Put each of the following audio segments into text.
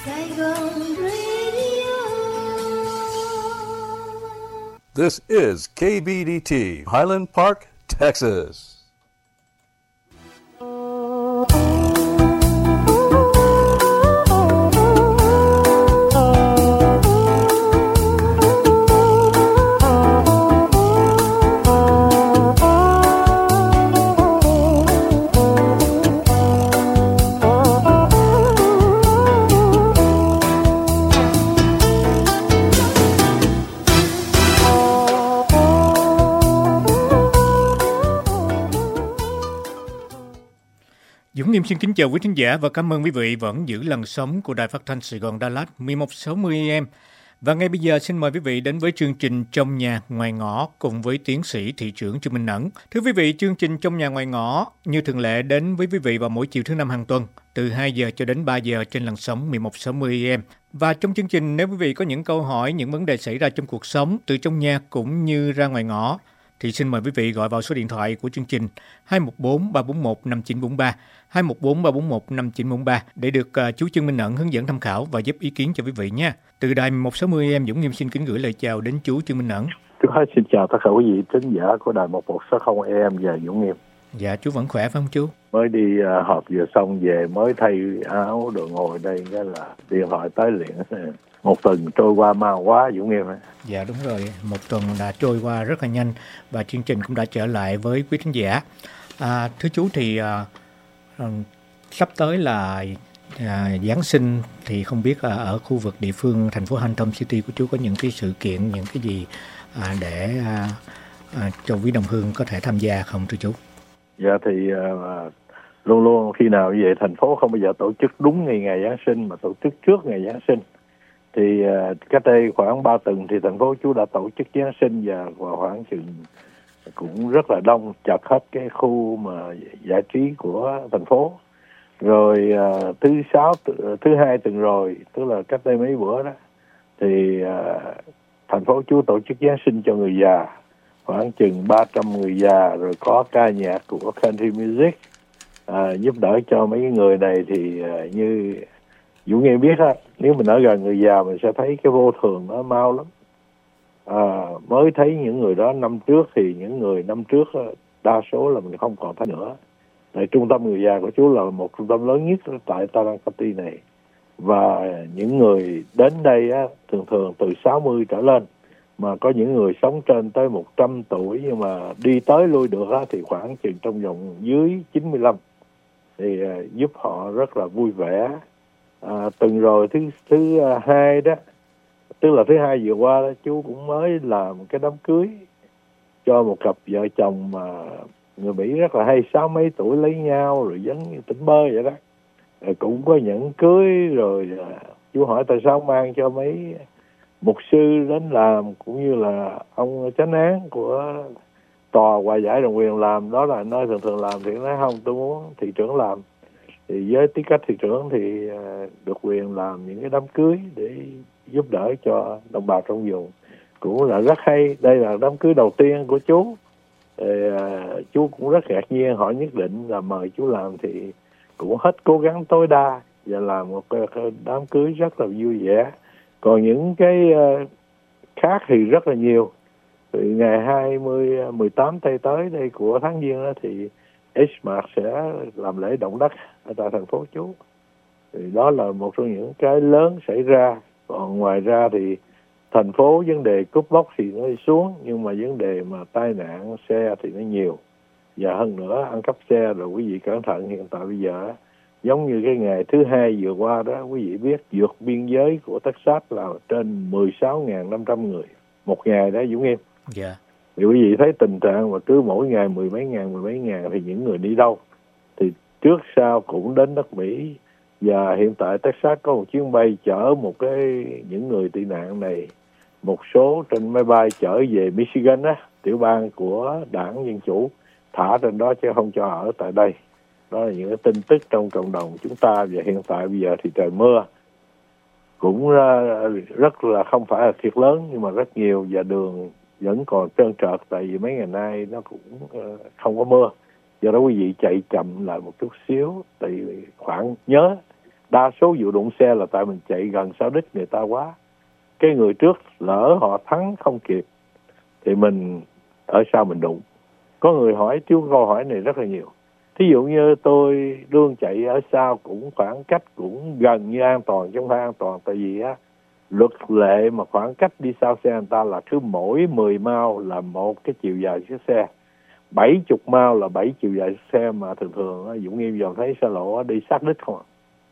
Saigon Radio. This is KBDT, Highland Park, Texas. Dũng Nghiêm xin kính chào quý thính giả và cảm ơn quý vị vẫn giữ làn sóng của Đài Phát thanh Sài Gòn Đà Lạt 1160 AM. Và ngay bây giờ xin mời quý vị đến với chương trình Trong nhà ngoài ngõ cùng với tiến sĩ thị trưởng Trương Minh Ẩn. Thưa quý vị, chương trình Trong nhà ngoài ngõ như thường lệ đến với quý vị vào mỗi chiều thứ Năm hàng tuần từ 2 giờ cho đến 3 giờ trên làn sóng 1160 AM. Và trong chương trình nếu quý vị có những câu hỏi, những vấn đề xảy ra trong cuộc sống từ trong nhà cũng như ra ngoài ngõ thì xin mời quý vị gọi vào số điện thoại của chương trình 214 341 5943, 214 341 5943 để được chú Trương Minh Ẩn hướng dẫn tham khảo và giúp ý kiến cho quý vị nha. Từ đài 160 em Dũng Nghiêm xin kính gửi lời chào đến chú Trương Minh Ẩn. Xin chào tất cả quý vị thính giả của đài 1160 em và Dũng Nghiêm. Dạ, chú vẫn khỏe phải không chú? Mới đi họp vừa xong về, mới thay áo rồi ngồi đây cái là điện thoại tới liền. Một tuần trôi qua mau quá Dũng Nghiêm. Dạ đúng rồi, một tuần đã trôi qua rất là nhanh và chương trình cũng đã trở lại với quý thính giả. Thưa chú thì sắp tới là Giáng sinh thì không biết ở khu vực địa phương thành phố Hampton City của chú có những cái sự kiện, những cái gì để cho quý đồng hương có thể tham gia không thưa chú? Dạ thì luôn luôn khi nào như vậy thành phố không bao giờ tổ chức đúng ngày Giáng sinh mà tổ chức trước ngày Giáng sinh. Thì cách đây khoảng 3 tuần thì thành phố chú đã tổ chức Giáng sinh và khoảng chừng cũng rất là đông, chật hết cái khu mà giải trí của thành phố. Rồi thứ hai tuần rồi, tức là cách đây mấy bữa đó, thì thành phố chú tổ chức Giáng sinh cho người già, khoảng chừng 300 người già, rồi có ca nhạc của country music giúp đỡ cho mấy người này. Thì như Dũng Nghiêm biết á, nếu mình ở gần người già mình sẽ thấy cái vô thường nó mau lắm. Mới thấy những người đó năm trước thì những người năm trước đa số là mình không còn thấy nữa. Tại trung tâm người già của chú là một trung tâm lớn nhất tại Taran County này. Và những người đến đây á, thường từ 60 trở lên. Mà có những người sống trên tới 100 tuổi nhưng mà đi tới lui được á, thì khoảng chừng trong vòng dưới 95. Thì giúp họ rất là vui vẻ. Tuần rồi thứ hai đó, tức là thứ hai vừa qua đó, chú cũng mới làm cái đám cưới cho một cặp vợ chồng mà người Mỹ rất là hay, 60 mấy tuổi lấy nhau rồi giống như tỉnh bơ vậy đó. Rồi cũng có nhẫn cưới, rồi chú hỏi tại sao mang cho mấy mục sư đến làm, cũng như là ông chánh án của tòa hòa giải đồng quyền làm, đó là nơi thường làm. Thì nói không, tôi muốn thị trưởng làm. Thì với tư cách thị trưởng thì được quyền làm những cái đám cưới để giúp đỡ cho đồng bào trong vùng, cũng là rất hay. Đây là đám cưới đầu tiên của chú. Chú cũng rất ngạc nhiên, họ nhất định là mời chú làm thì cũng hết cố gắng tối đa và làm một cái đám cưới rất là vui vẻ. Còn những cái khác thì rất là nhiều. Thì ngày 18 tới đây của tháng Giêng đó thì Ismark sẽ làm lễ động đất ở tại thành phố chú. Thì đó là một trong những cái lớn xảy ra. Còn ngoài ra thì thành phố vấn đề cướp bóc thì nó đi xuống, nhưng mà vấn đề mà tai nạn xe thì nó nhiều. Và hơn nữa ăn cắp xe rồi quý vị cẩn thận. Hiện tại bây giờ giống như cái ngày thứ hai vừa qua đó, quý vị biết vượt biên giới của Texas là trên 16.500 người một ngày đó Dũng Nghiêm. Dạ. Thì quý vị thấy tình trạng mà cứ mỗi ngày mười mấy ngàn thì những người đi đâu? Thì trước sau cũng đến đất Mỹ. Và hiện tại Texas có một chuyến bay chở những người tị nạn này, một số trên máy bay chở về Michigan á, tiểu bang của đảng Dân Chủ, thả trên đó chứ không cho ở tại đây. Đó là những cái tin tức trong cộng đồng chúng ta. Và hiện tại bây giờ thì trời mưa cũng rất là không phải là thiệt lớn nhưng mà rất nhiều, và đường vẫn còn trơn trượt tại vì mấy ngày nay nó cũng không có mưa. Do đó quý vị chạy chậm lại một chút xíu, tại vì khoảng nhớ đa số vụ đụng xe là tại mình chạy gần sau đích người ta quá. Cái người trước lỡ họ thắng không kịp thì mình ở sau mình đụng. Có người hỏi chú câu hỏi này rất là nhiều. Thí dụ như tôi đương chạy ở sau cũng khoảng cách cũng gần như an toàn chứ không phải an toàn. Tại vì á, luật lệ mà khoảng cách đi sau xe người ta là cứ mỗi 10 mao là một cái chiều dài chiếc xe, 70 mao là 7 chiều dài chiếc xe, mà thường thường Dũng Nghiêm giờ thấy xe lộ đi sát đích không ạ.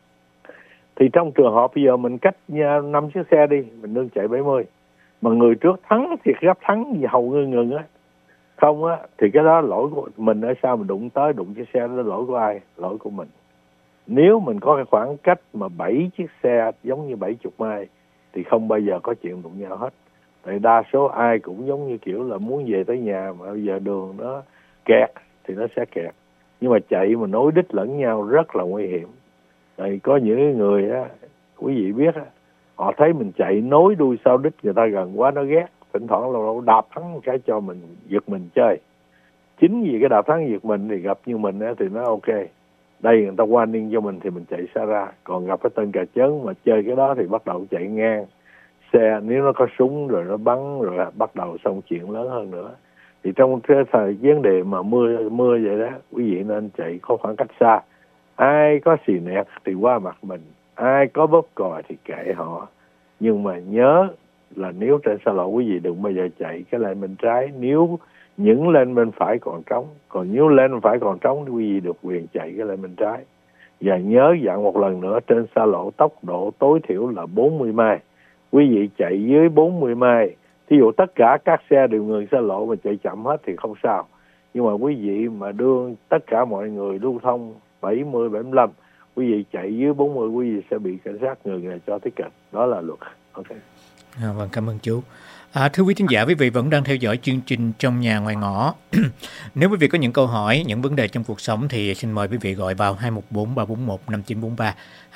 Thì trong trường hợp bây giờ mình cách 5 chiếc xe đi, mình đương chạy 70, mà người trước thắng thì gấp thắng gì hầu như ngừng á, không á thì cái đó lỗi của mình. Ở sau mình đụng chiếc xe đó, lỗi của ai? Lỗi của mình. Nếu mình có cái khoảng cách mà 7 chiếc xe giống như 70 mai thì không bao giờ có chuyện đụng nhau hết. Tại đa số ai cũng giống như kiểu là muốn về tới nhà, mà bây giờ đường nó kẹt thì nó sẽ kẹt. Nhưng mà chạy mà nối đích lẫn nhau rất là nguy hiểm. Tại có những người á, quý vị biết á, họ thấy mình chạy nối đuôi sau đích người ta gần quá nó ghét, thỉnh thoảng lâu lâu đạp thắng cái cho mình giật mình chơi. Chính vì cái đạp thắng giật mình thì gặp như mình á thì nó ok. Đây người ta quan niên cho mình thì mình chạy xa ra. Còn gặp cái tên cà chớn mà chơi cái đó thì bắt đầu chạy ngang xe, nếu nó có súng rồi nó bắn rồi bắt đầu xong chuyện lớn hơn nữa. Thì trong cái thời vấn đề mà mưa vậy đó, quý vị nên chạy có khoảng cách xa. Ai có xì nẹt thì qua mặt mình, ai có bóp còi thì kệ họ. Nhưng mà nhớ là nếu trên xa lộ quý vị đừng bao giờ chạy cái lane bên trái, nếu những lên bên phải còn trống. Còn nếu lên bên phải còn trống thì quý vị được quyền chạy cái lên bên trái. Và nhớ dặn một lần nữa, trên xa lộ tốc độ tối thiểu là 40 mai. Quý vị chạy dưới 40 mai, thí dụ tất cả các xe đều ngừng xa lộ mà chạy chậm hết thì không sao. Nhưng mà quý vị mà đưa tất cả mọi người lưu thông 70, 75, quý vị chạy dưới 40, quý vị sẽ bị cảnh sát ngừng cho tiếp cận. Đó là luật. Ok. Vâng, cảm ơn chú. Thưa quý thính giả, quý vị vẫn đang theo dõi chương trình Trong Nhà Ngoài Ngõ. Nếu quý vị có những câu hỏi, những vấn đề trong cuộc sống thì xin mời quý vị gọi vào 214-341-5943,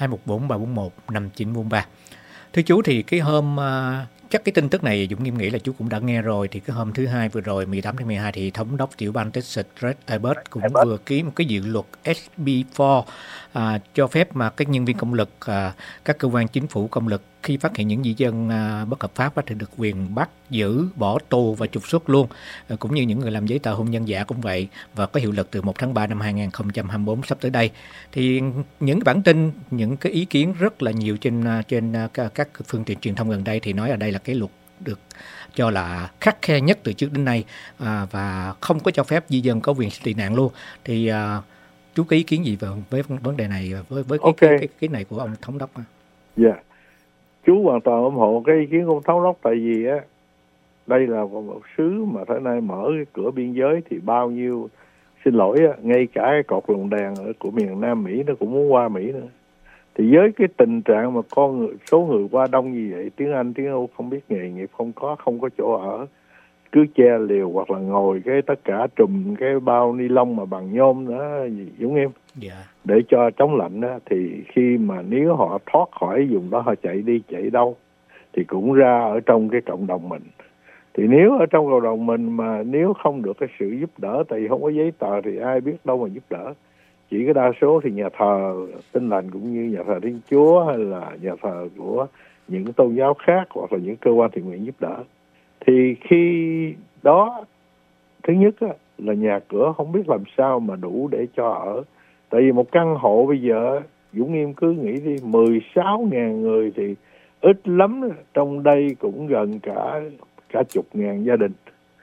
214-341-5943. Thưa chú, thì cái hôm chắc cái tin tức này Dũng Nghiêm nghĩ là chú cũng đã nghe rồi. Thì cái hôm thứ Hai vừa rồi 18 tháng 12 thì Thống đốc tiểu bang Texas Greg Abbott cũng vừa ký một cái dự luật SB4 cho phép mà các nhân viên công lực, các cơ quan chính phủ công lực khi phát hiện những di dân bất hợp pháp thì được quyền bắt giữ, bỏ tù và trục xuất luôn, cũng như những người làm giấy tờ hôn nhân giả cũng vậy, và có hiệu lực từ 1 tháng 3 năm 2024 sắp tới đây. Thì những bản tin, những cái ý kiến rất là nhiều trên các phương tiện truyền thông gần đây thì nói ở đây là cái luật được cho là khắt khe nhất từ trước đến nay, và không có cho phép di dân có quyền tị nạn luôn. Thì chú có ý kiến gì với vấn đề này, với cái này của ông thống đốc? Dạ, chú hoàn toàn ủng hộ cái ý kiến của ông thống đốc. Tại vì á, đây là một xứ mà thế này mở cái cửa biên giới thì bao nhiêu, xin lỗi á, ngay cả cái cột lồng đèn của miền Nam Mỹ nó cũng muốn qua Mỹ nữa. Thì với cái tình trạng mà số người qua đông như vậy, tiếng Anh, tiếng Âu không biết, nghề nghiệp không có chỗ ở, cứ che liều hoặc là ngồi cái tất cả trùm cái bao ni lông mà bằng nhôm nữa, Dũng Nghiêm, để cho chống lạnh đó, thì khi mà nếu họ thoát khỏi vùng đó, họ chạy đi chạy đâu thì cũng ra ở trong cái cộng đồng mình. Thì nếu ở trong cộng đồng mình mà nếu không được cái sự giúp đỡ, tại vì không có giấy tờ thì ai biết đâu mà giúp đỡ. Chỉ cái đa số thì nhà thờ Tin Lành cũng như nhà thờ Thiên Chúa hay là nhà thờ của những tôn giáo khác hoặc là những cơ quan thiện nguyện giúp đỡ. Thì khi đó, thứ nhất á, là nhà cửa không biết làm sao mà đủ để cho ở. Tại vì một căn hộ bây giờ, Dũng Nghiêm cứ nghĩ đi, 16.000 người thì ít lắm, trong đây cũng gần cả chục ngàn gia đình.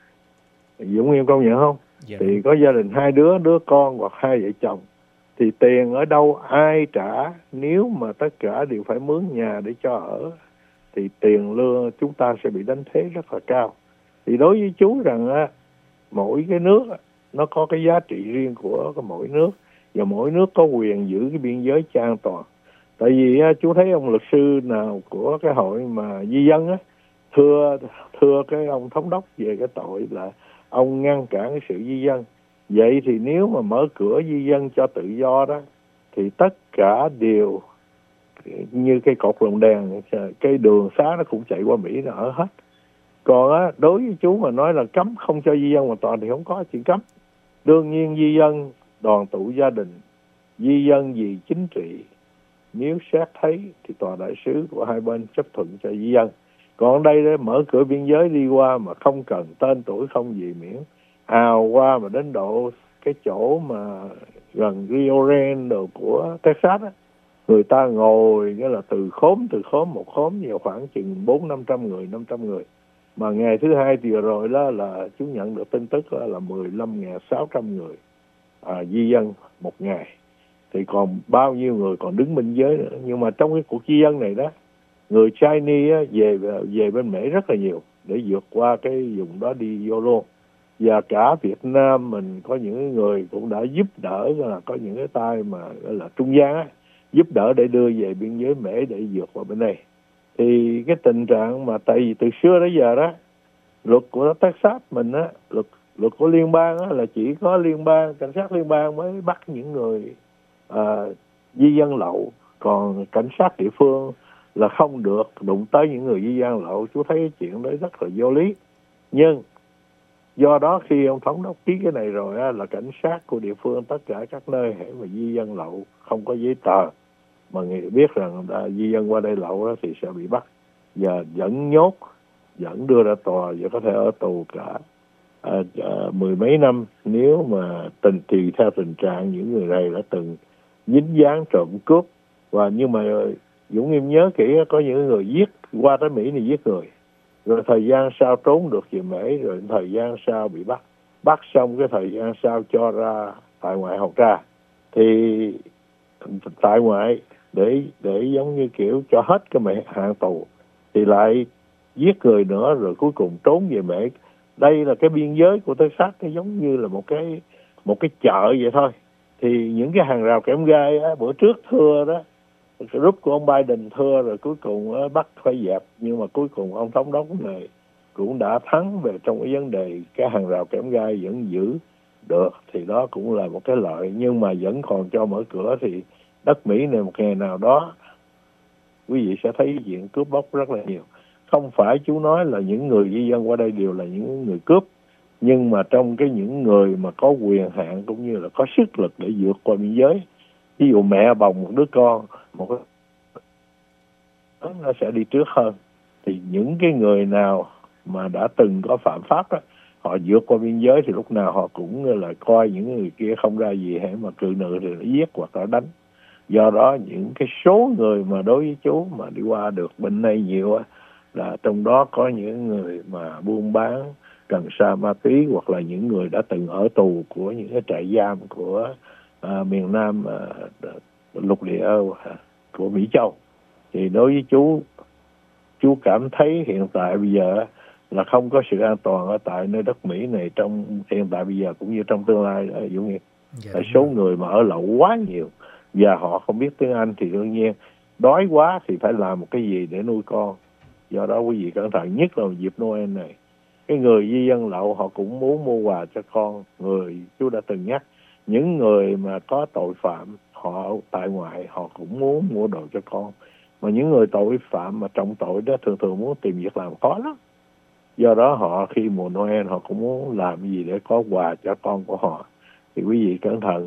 Dũng Nghiêm công nhận không? Dạ. Thì có gia đình 2 đứa con hoặc 2 vợ chồng. Thì tiền ở đâu ai trả? Nếu mà tất cả đều phải mướn nhà để cho ở thì tiền lương chúng ta sẽ bị đánh thuế rất là cao. Thì đối với chú rằng á, mỗi cái nước nó có cái giá trị riêng của mỗi nước, và mỗi nước có quyền giữ cái biên giới cho an toàn. Tại vì á, chú thấy ông luật sư nào của cái hội mà di dân á thưa cái ông thống đốc về cái tội là ông ngăn cản cái sự di dân. Vậy thì nếu mà mở cửa di dân cho tự do đó thì tất cả đều như cái cột lồng đèn, cái đường xá nó cũng chạy qua Mỹ nó ở hết. Còn á, đối với chú mà nói là cấm không cho di dân hoàn toàn thì không có chuyện cấm. Đương nhiên di dân đoàn tụ gia đình, di dân vì chính trị, nếu xét thấy thì tòa đại sứ của hai bên chấp thuận cho di dân. Còn đây để mở cửa biên giới đi qua mà không cần tên tuổi không gì, miễn ào qua mà đến độ cái chỗ mà gần Rio Grande của Texas á, người ta ngồi nghĩa là từ khóm một khóm nhiều khoảng chừng 400-500 người. Mà ngày thứ hai thì rồi đó là chúng nhận được tin tức là 15.600 người di dân một ngày. Thì còn bao nhiêu người còn đứng biên giới nữa. Nhưng mà trong cái cuộc di dân này đó, người Chinese về bên Mỹ rất là nhiều để vượt qua cái vùng đó đi vô luôn. Và cả Việt Nam mình có những người cũng đã giúp đỡ, là có những cái tay mà gọi là trung gian á, giúp đỡ để đưa về biên giới Mỹ để vượt qua bên đây. Thì cái tình trạng mà tại vì từ xưa đến giờ đó, luật của Texas mình á, luật của liên bang á, là chỉ có liên bang, cảnh sát liên bang mới bắt những người di dân lậu, còn cảnh sát địa phương là không được đụng tới những người di dân lậu. Chú thấy chuyện đó rất là vô lý. Nhưng do đó khi ông thống đốc ký cái này rồi á, là cảnh sát của địa phương tất cả các nơi hễ mà di dân lậu không có giấy tờ mà người biết rằng di dân qua đây lậu á, thì sẽ bị bắt và dẫn nhốt, dẫn đưa ra tòa và có thể ở tù cả mười mấy năm nếu mà tùy theo tình trạng những người này đã từng dính dáng trộm cướp. Và nhưng mà Dũng Nghiêm nhớ kỹ, có những người giết qua tới Mỹ này giết người, rồi thời gian sau trốn được về Mỹ, rồi thời gian sau bị bắt xong cái thời gian sau cho ra tại ngoại hầu tra. Thì tại ngoại để giống như kiểu cho hết cái hạn tù thì lại giết người nữa, rồi cuối cùng trốn về Mỹ. Đây là cái biên giới của Texas, nó giống như là một cái chợ vậy thôi. Thì những cái hàng rào kẽm gai á, bữa trước thưa đó, group của ông Biden thưa rồi cuối cùng bắt phải dẹp, nhưng mà cuối cùng ông thống đốc này cũng đã thắng về trong cái vấn đề cái hàng rào kẽm gai vẫn giữ được, thì đó cũng là một cái lợi. Nhưng mà vẫn còn cho mở cửa thì đất Mỹ này một ngày nào đó quý vị sẽ thấy diện cướp bóc rất là nhiều. Không phải chú nói là những người di dân qua đây đều là những người cướp, nhưng mà trong những người mà có quyền hạn cũng như là có sức lực để vượt qua biên giới, ví dụ mẹ bồng một đứa con, nó sẽ đi trước hơn. Thì những cái người nào mà đã từng có phạm pháp đó, họ vượt qua biên giới thì lúc nào họ cũng là coi những người kia không ra gì hãy mà cự nữ thì nó giết hoặc là đánh. Do đó những cái số người mà đối với chú mà đi qua được bên này nhiều á, là trong đó có những người mà buôn bán cần sa ma túy hoặc là những người đã từng ở tù của những cái trại giam của miền Nam lục địa của Mỹ Châu. Thì đối với chú cảm thấy hiện tại bây giờ là không có sự an toàn ở tại nơi đất Mỹ này trong hiện tại bây giờ cũng như trong tương lai ở Dũng Nghiệp. Số người mà ở lậu quá nhiều và họ không biết tiếng Anh thì đương nhiên đói quá thì phải làm một cái gì để nuôi con. Do đó quý vị cẩn thận, nhất là dịp Noel này. Cái người di dân lậu họ cũng muốn mua quà cho con. Người chú đã từng nhắc, những người mà có tội phạm họ tại ngoại họ cũng muốn mua đồ cho con. Mà những người tội phạm mà trọng tội đó thường muốn tìm việc làm khó lắm. Do đó họ khi mùa Noel họ cũng muốn làm gì để có quà cho con của họ. Thì quý vị cẩn thận.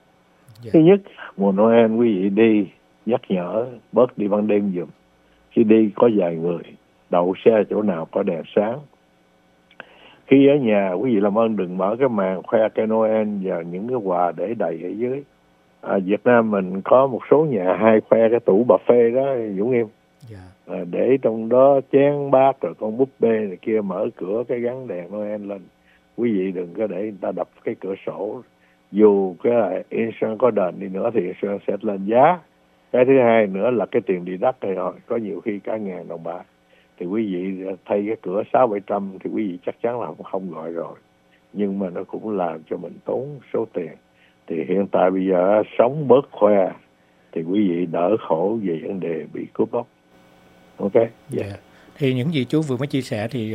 Thứ nhất, mùa Noel quý vị đi nhắc nhở bớt đi ban đêm giùm. Khi đi có vài người, đậu xe chỗ nào có đèn sáng. Khi ở nhà quý vị làm ơn đừng mở cái màn khoe cây Noel và những cái quà để đầy ở dưới. Việt Nam mình có một số nhà hay khoe cái tủ buffet đó Dũng Nghiêm. Để trong đó chén bát rồi con búp bê này kia, mở cửa cái gắn đèn Noel lên. Quý vị đừng có để người ta đập cái cửa sổ. Dù cái insurance có đền đi nữa thì insurance sẽ lên giá. Cái thứ hai nữa là cái tiền đi đất này có nhiều khi cả ngàn đồng bạc. Thì quý vị thay cái cửa 600-700 thì quý vị chắc chắn là không gọi rồi. Nhưng mà nó cũng làm cho mình tốn số tiền. Thì hiện tại bây giờ sống bớt khoe thì quý vị đỡ khổ về vấn đề bị cướp bóc. Ok. Yeah. Thì những gì chú vừa mới chia sẻ thì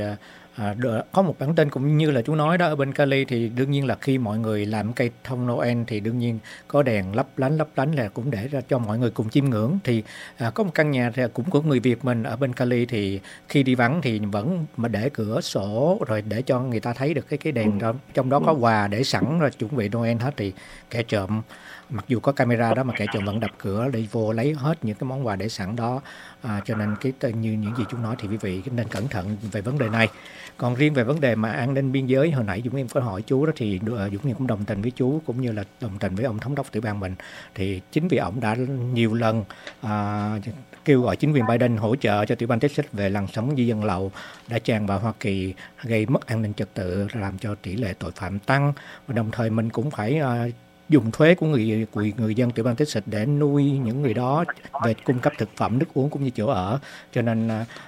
có một bản tin cũng như là chú nói đó, ở bên Cali thì đương nhiên là khi mọi người làm cây thông Noel thì đương nhiên có đèn lấp lánh là cũng để ra cho mọi người cùng chiêm ngưỡng. Thì có một căn nhà thì cũng của người Việt mình ở bên Cali thì khi đi vắng thì vẫn mà để cửa sổ rồi để cho người ta thấy được cái đèn đó, trong đó có quà để sẵn rồi chuẩn bị Noel hết, thì kẻ trộm mặc dù có camera đó mà kẻ trộm vẫn đập cửa đi vô lấy hết những cái món quà để sẵn đó. Cho nên như những gì chú nói thì quý vị nên cẩn thận về vấn đề này. Còn riêng về vấn đề mà an ninh biên giới, hồi nãy Dũng Em có hỏi chú đó, thì Dũng Em cũng đồng tình với chú cũng như là đồng tình với ông thống đốc tiểu bang mình. Thì chính vì ông đã nhiều lần kêu gọi chính quyền Biden hỗ trợ cho tiểu bang Texas về làn sóng di dân lậu đã tràn vào Hoa Kỳ, gây mất an ninh trật tự, làm cho tỷ lệ tội phạm tăng, và đồng thời mình cũng phải dùng thuế của người dân tiểu bang Texas để nuôi những người đó về cung cấp thực phẩm, nước uống cũng như chỗ ở. Cho nên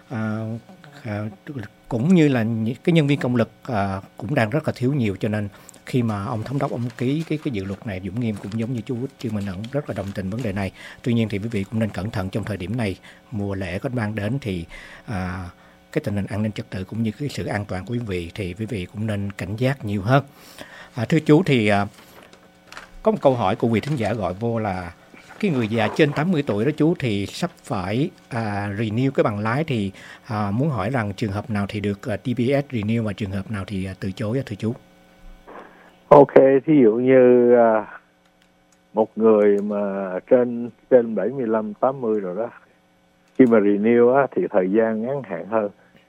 cũng như là cái nhân viên công lực cũng đang rất là thiếu nhiều. Cho nên khi mà ông thống đốc ông ký cái dự luật này, Dũng Nghiêm cũng giống như chú Trương Minh Ẩn rất là đồng tình vấn đề này. Tuy nhiên thì quý vị cũng nên cẩn thận trong thời điểm này, mùa lễ có mang đến thì cái tình hình an ninh trật tự cũng như cái sự an toàn của quý vị thì quý vị cũng nên cảnh giác nhiều hơn. Thưa chú, thì có một câu hỏi của quý thính giả gọi vô là cái người già trên 80 tuổi đó chú thì sắp phải renew cái bằng lái, thì muốn hỏi rằng trường hợp nào thì được DPS renew và trường hợp nào thì từ chối thưa chú? Ok, thí dụ như một người mà trên 75, 80 rồi đó, khi mà renew á, thì thời gian ngắn hạn hơn,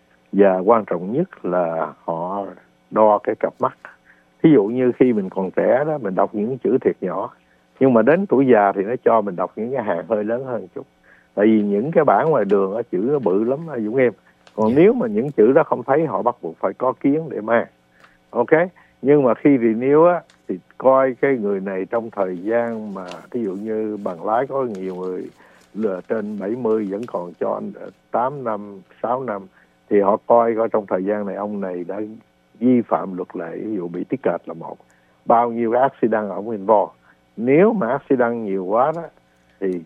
và quan trọng nhất là họ đo cái cặp mắt. Thí dụ như khi mình còn trẻ đó, mình đọc những chữ thiệt nhỏ, nhưng mà đến tuổi già thì nó cho mình đọc những cái hàng hơi lớn hơn chút. Tại vì những cái bảng ngoài đường á, chữ nó bự lắm Dũng Em. Còn nếu mà những chữ đó không thấy, họ bắt buộc phải có kiến để mang. Ok, nhưng mà khi renew á thì coi cái người này trong thời gian mà ví dụ như bằng lái có nhiều người là trên 70 vẫn còn cho 8 năm, 6 năm, thì họ coi trong thời gian này ông này đã vi phạm luật lệ, ví dụ bị ticket là một, bao nhiêu cái accident ông involve. Nếu mà accident nhiều quá đó thì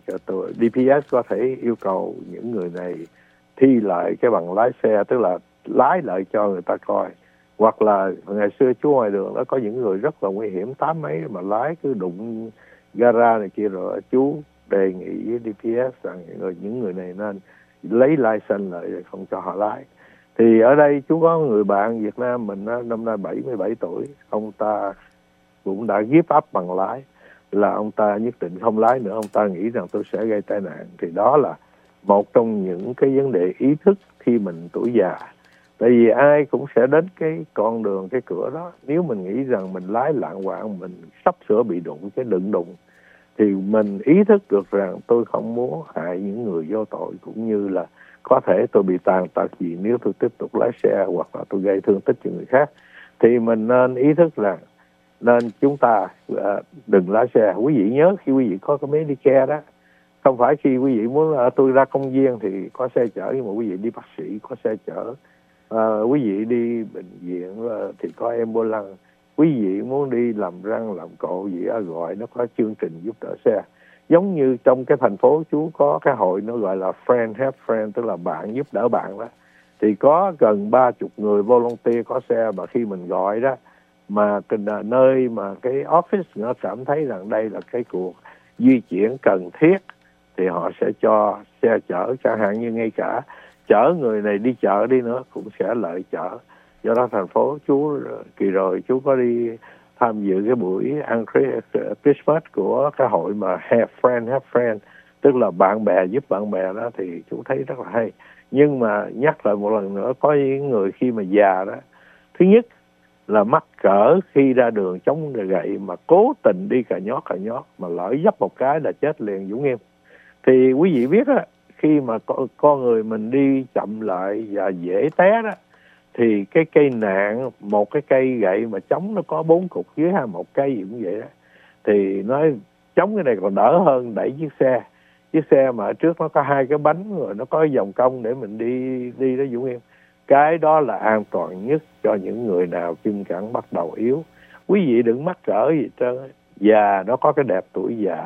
DPS có thể yêu cầu những người này thi lại cái bằng lái xe, tức là lái lại cho người ta coi. Hoặc là ngày xưa chú ngoài đường đó có những người rất là nguy hiểm, 80 mấy mà lái cứ đụng gara này kia, rồi chú đề nghị với DPS rằng những người này nên lấy license lại rồi không cho họ lái. Thì ở đây chú có người bạn Việt Nam mình năm nay 77 tuổi, ông ta cũng đã give up bằng lái, là ông ta nhất định không lái nữa, ông ta nghĩ rằng tôi sẽ gây tai nạn. Thì đó là một trong những cái vấn đề ý thức khi mình tuổi già. Tại vì ai cũng sẽ đến cái con đường, cái cửa đó. Nếu mình nghĩ rằng mình lái lạng quạng, mình sắp sửa bị đụng, cái đừng đụng, thì mình ý thức được rằng tôi không muốn hại những người vô tội, cũng như là có thể tôi bị tàn tật gì nếu tôi tiếp tục lái xe, hoặc là tôi gây thương tích cho người khác. Thì mình nên ý thức rằng nên chúng ta đừng lái xe. Quý vị nhớ khi quý vị có cái Medicare đó, không phải khi quý vị muốn tôi ra công viên thì có xe chở, nhưng mà quý vị đi bác sĩ có xe chở, quý vị đi bệnh viện thì có ambulance, quý vị muốn đi làm răng làm cộ gì gọi nó có chương trình giúp đỡ xe. Giống như trong cái thành phố chú có cái hội nó gọi là Friend Help Friend, tức là bạn giúp đỡ bạn đó, thì có gần 30 người volunteer có xe, và khi mình gọi đó mà nơi mà cái office nó cảm thấy rằng đây là cái cuộc di chuyển cần thiết thì họ sẽ cho xe chở, chẳng hạn như ngay cả chở người này đi chợ đi nữa cũng sẽ lợi chở. Do đó thành phố chú kỳ rồi chú có đi tham dự cái buổi ăn Christmas của cái hội mà Friend Help Friend, tức là bạn bè giúp bạn bè đó, thì chú thấy rất là hay. Nhưng mà nhắc lại một lần nữa, có những người khi mà già đó, thứ nhất là mắc cỡ khi ra đường chống gậy mà cố tình đi cà nhót mà lỡ dấp một cái là chết liền Dũng Nghiêm. Thì quý vị biết á, khi mà con người mình đi chậm lại và dễ té đó, thì cái cây nạn, một cái cây gậy mà chống nó có 4 cục dưới một cây gì cũng vậy đó, thì nó chống cái này còn đỡ hơn đẩy chiếc xe mà ở trước nó có 2 cái bánh rồi nó có vòng cong để mình đi đó Dũng Nghiêm. Cái đó là an toàn nhất cho những người nào chân cẳng bắt đầu yếu. Quý vị đừng mắc cỡ gì trơn. Già nó có cái đẹp tuổi già.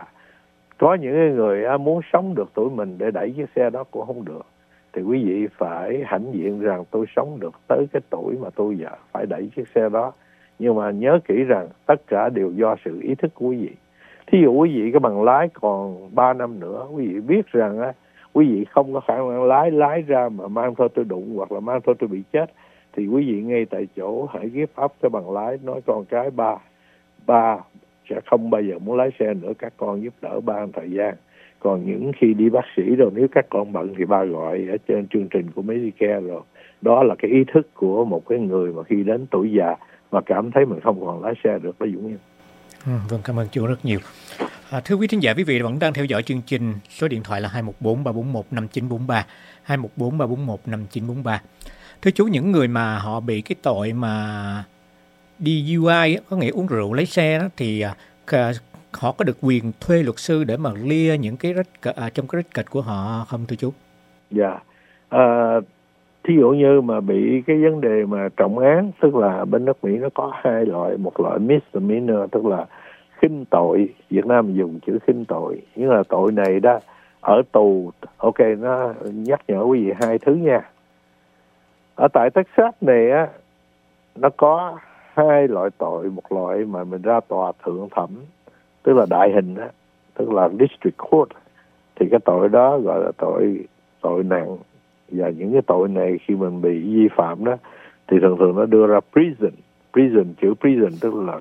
Có những người muốn sống được tuổi mình để đẩy chiếc xe đó cũng không được. Thì quý vị phải hãnh diện rằng tôi sống được tới cái tuổi mà tôi già phải đẩy chiếc xe đó. Nhưng mà nhớ kỹ rằng tất cả đều do sự ý thức của quý vị. Thí dụ quý vị cái bằng lái còn 3 năm nữa, quý vị biết rằng quý vị không có khả năng lái ra mà mang thôi tôi đụng, hoặc là mang thôi tôi bị chết, thì quý vị ngay tại chỗ hãy give up cái bằng lái, nói con cái ba sẽ không bao giờ muốn lái xe nữa, các con giúp đỡ ba thời gian. Còn những khi đi bác sĩ rồi, nếu các con bận thì ba gọi ở trên chương trình của Medicare rồi. Đó là cái ý thức của một cái người mà khi đến tuổi già mà cảm thấy mình không còn lái xe được đó Dũng em. Vâng, cảm ơn chú rất nhiều. Thưa quý thính giả, quý vị vẫn đang theo dõi chương trình. Số điện thoại là 214-341-5943, 214-341-5943. Thưa chú, những người mà họ bị cái tội mà DUI, có nghĩa uống rượu lái xe đó, thì họ có được quyền thuê luật sư để mà lia những cái trong cái record của họ không thưa chú? Dạ. Thí dụ như mà bị cái vấn đề mà trọng án, tức là bên nước Mỹ nó có hai loại, một loại misdemeanor tức là khinh tội, Việt Nam dùng chữ khinh tội, nhưng là tội này đó ở tù. Ok, nó nhắc nhở quý vị hai thứ nha. Ở tại Texas này á, nó có hai loại tội, một loại mà mình ra tòa thượng thẩm, tức là đại hình á, tức là district court, thì cái tội đó gọi là tội nặng. Và những cái tội này khi mình bị vi phạm đó thì thường nó đưa ra prison, chữ prison tức là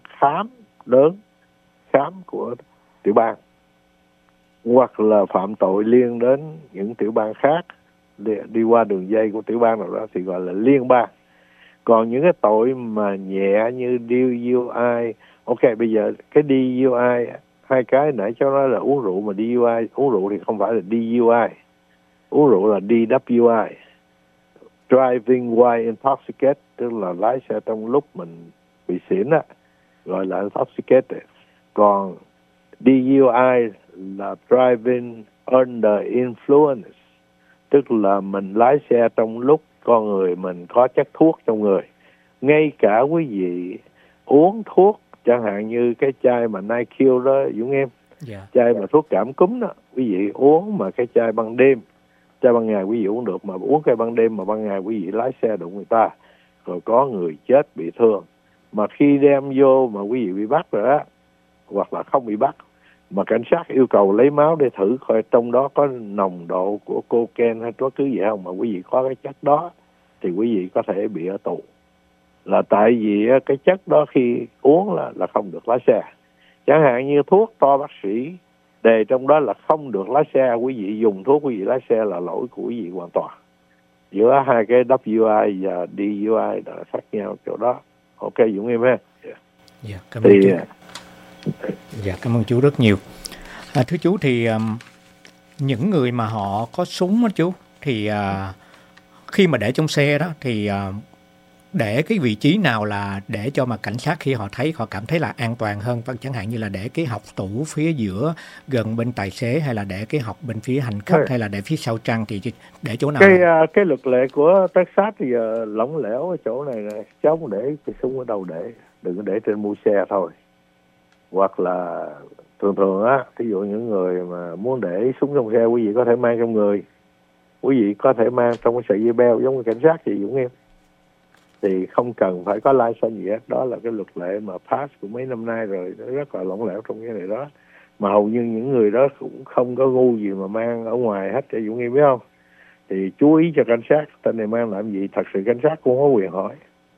khám của tiểu bang, hoặc là phạm tội liên đến những tiểu bang khác, đi qua đường dây của tiểu bang nào đó thì gọi là liên bang. Còn những cái tội mà nhẹ như DUI, ok, bây giờ cái DUI, hai cái nãy cháu nói là uống rượu, mà DUI, uống rượu thì không phải là DUI, uống rượu là DWI, driving while intoxicated, tức là lái xe trong lúc mình bị xỉn á, gọi là intoxicated. Còn DUI là driving under influence, tức là mình lái xe trong lúc con người mình có chất thuốc trong người. Ngay cả quý vị uống thuốc, chẳng hạn như cái chai mà NyQuil đó Dũng em, chai mà thuốc cảm cúm đó, quý vị uống mà cái chai ban đêm, chai ban ngày quý vị uống được, mà uống cái ban đêm mà ban ngày quý vị lái xe đụng người ta, rồi có người chết bị thương, mà khi đem vô mà quý vị bị bắt rồi á, hoặc là không bị bắt, mà cảnh sát yêu cầu lấy máu để thử coi trong đó có nồng độ của cocaine hay có thứ gì không, mà quý vị có cái chất đó thì quý vị có thể bị ở tù. Là tại vì cái chất đó khi uống là không được lái xe. Chẳng hạn như thuốc to bác sĩ đề trong đó là không được lái xe, quý vị dùng thuốc quý vị lái xe là lỗi của quý vị hoàn toàn. Giữa hai cái WI và DUI là khác nhau chỗ đó. Ok Dũng em ha. Dạ, cảm ơn chú. Dạ, cảm ơn chú rất nhiều. Thưa chú, thì những người mà họ có súng đó chú, thì khi mà để trong xe đó thì để cái vị trí nào là để cho mà cảnh sát khi họ thấy họ cảm thấy là an toàn hơn, chẳng hạn như là để cái hộc tủ phía giữa gần bên tài xế, hay là để cái hộc bên phía hành khách, hay là để phía sau trăng, thì để chỗ nào? Cái luật lệ của Texas thì giờ lỏng lẻo ở chỗ này nè, cháu muốn để cái súng ở đâu để, đừng có để trên mui xe thôi. Hoặc là thường á, ví dụ những người mà muốn để súng trong xe, quý vị có thể mang trong người, quý vị có thể mang trong cái sợi dây beo giống như cảnh sát vậy Dũng em, thì không cần phải có license gì hết. Đó là cái luật lệ mà pass của mấy năm nay rồi, nó rất là lỏng lẻo trong cái này đó, mà hầu như những người đó cũng không có ngu gì mà mang ở ngoài hết cho Dũng em biết không. Thì chú ý cho cảnh sát tên này mang làm gì, thật sự cảnh sát cũng có quyền hỏi.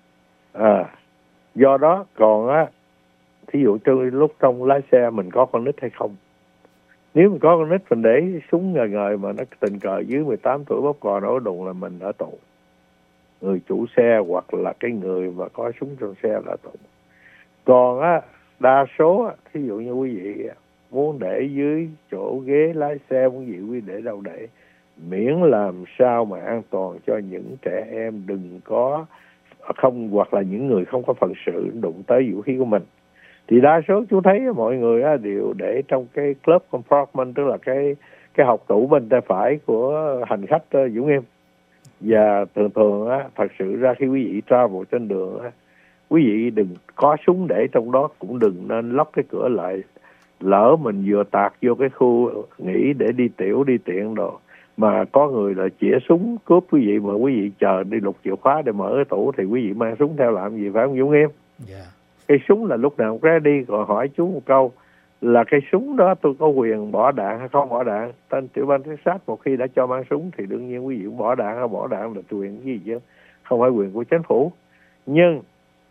Do đó còn á, thí dụ lúc trong lái xe mình có con nít hay không. Nếu mình có con nít mình để súng ngời mà nó tình cờ dưới 18 tuổi bóp cò nổ đùng là mình ở tù. Người chủ xe hoặc là cái người mà có súng trong xe là tù. Còn á, đa số thí dụ như quý vị muốn để dưới chỗ ghế lái xe, muốn gì quý vị để đâu để, miễn làm sao mà an toàn cho những trẻ em, đừng có không, hoặc là những người không có phận sự đụng tới vũ khí của mình. Thì đa số chú thấy mọi người đều để trong cái glove compartment, tức là cái hộc tủ bên tay phải của hành khách Dũng em. Và thường thật sự ra khi quý vị travel trên đường quý vị đừng có súng để trong đó, cũng đừng nên lóc cái cửa lại. Lỡ mình vừa tạt vô cái khu nghỉ để đi tiểu đi tiện đồ, mà có người là chĩa súng cướp quý vị, mà quý vị chờ đi lục chìa khóa để mở cái tủ, thì quý vị mang súng theo làm gì, phải không Dũng em? Yeah. Cái súng là lúc nào cũng ready. Rồi hỏi chú một câu là cái súng đó tôi có quyền bỏ đạn hay không bỏ đạn? Tên tiểu bang Texas một khi đã cho mang súng thì đương nhiên quý vị cũng bỏ đạn hay bỏ đạn là quyền gì chứ không phải quyền của chính phủ. Nhưng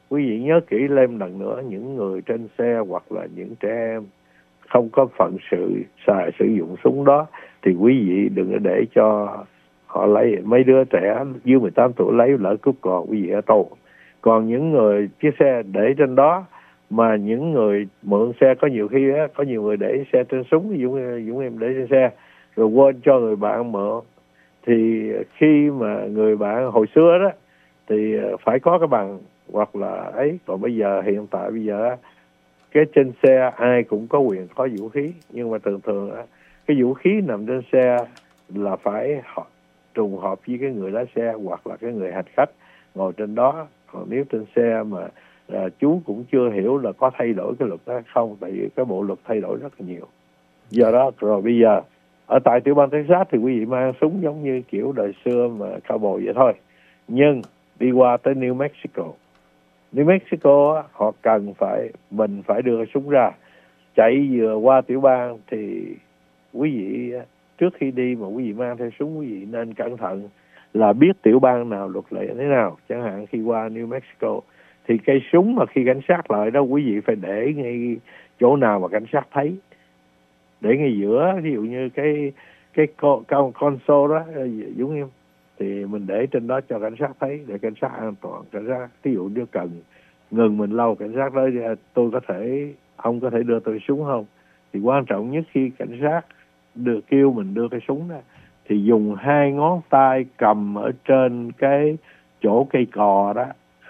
quý vị nhớ kỹ lên lần nữa, những người trên xe hoặc là những trẻ em không có phận sự sử dụng súng đó thì quý vị đừng có để cho họ lấy. Mấy đứa trẻ dưới 18 tuổi lấy lỡ cướp còn quý vị ở tù. Còn những người chiếc xe để trên đó, mà những người mượn xe có nhiều khi á, có nhiều người để xe trên súng, Dũng em để trên xe rồi quên cho người bạn mượn, thì khi mà người bạn hồi xưa đó thì phải có cái bằng hoặc là ấy. Còn bây giờ hiện tại bây giờ cái trên xe ai cũng có quyền có vũ khí, nhưng mà thường cái vũ khí nằm trên xe là phải trùng hợp với cái người lái xe hoặc là cái người hành khách ngồi trên đó. Còn nếu trên xe mà chú cũng chưa hiểu là có thay đổi cái luật đó không, tại vì cái bộ luật thay đổi rất là nhiều. Do đó rồi bây giờ ở tại tiểu bang Texas thì quý vị mang súng giống như kiểu đời xưa mà cowboy vậy thôi. Nhưng đi qua tới New Mexico họ cần mình phải đưa súng ra. Chạy vừa qua tiểu bang thì quý vị trước khi đi mà quý vị mang theo súng, quý vị nên cẩn thận là biết tiểu bang nào luật lệ thế nào. Chẳng hạn khi qua New Mexico thì cây súng mà khi cảnh sát lại đó, quý vị phải để ngay chỗ nào mà cảnh sát thấy, để ngay giữa, ví dụ như cái console đó Dũng em, thì mình để trên đó cho cảnh sát thấy để cảnh sát an toàn. Cảnh sát ví dụ như cần ngừng mình lâu, cảnh sát nói ông có thể đưa tôi súng không, thì quan trọng nhất khi cảnh sát kêu mình đưa cái súng đó thì dùng 2 ngón tay cầm ở trên cái chỗ cây cò đó,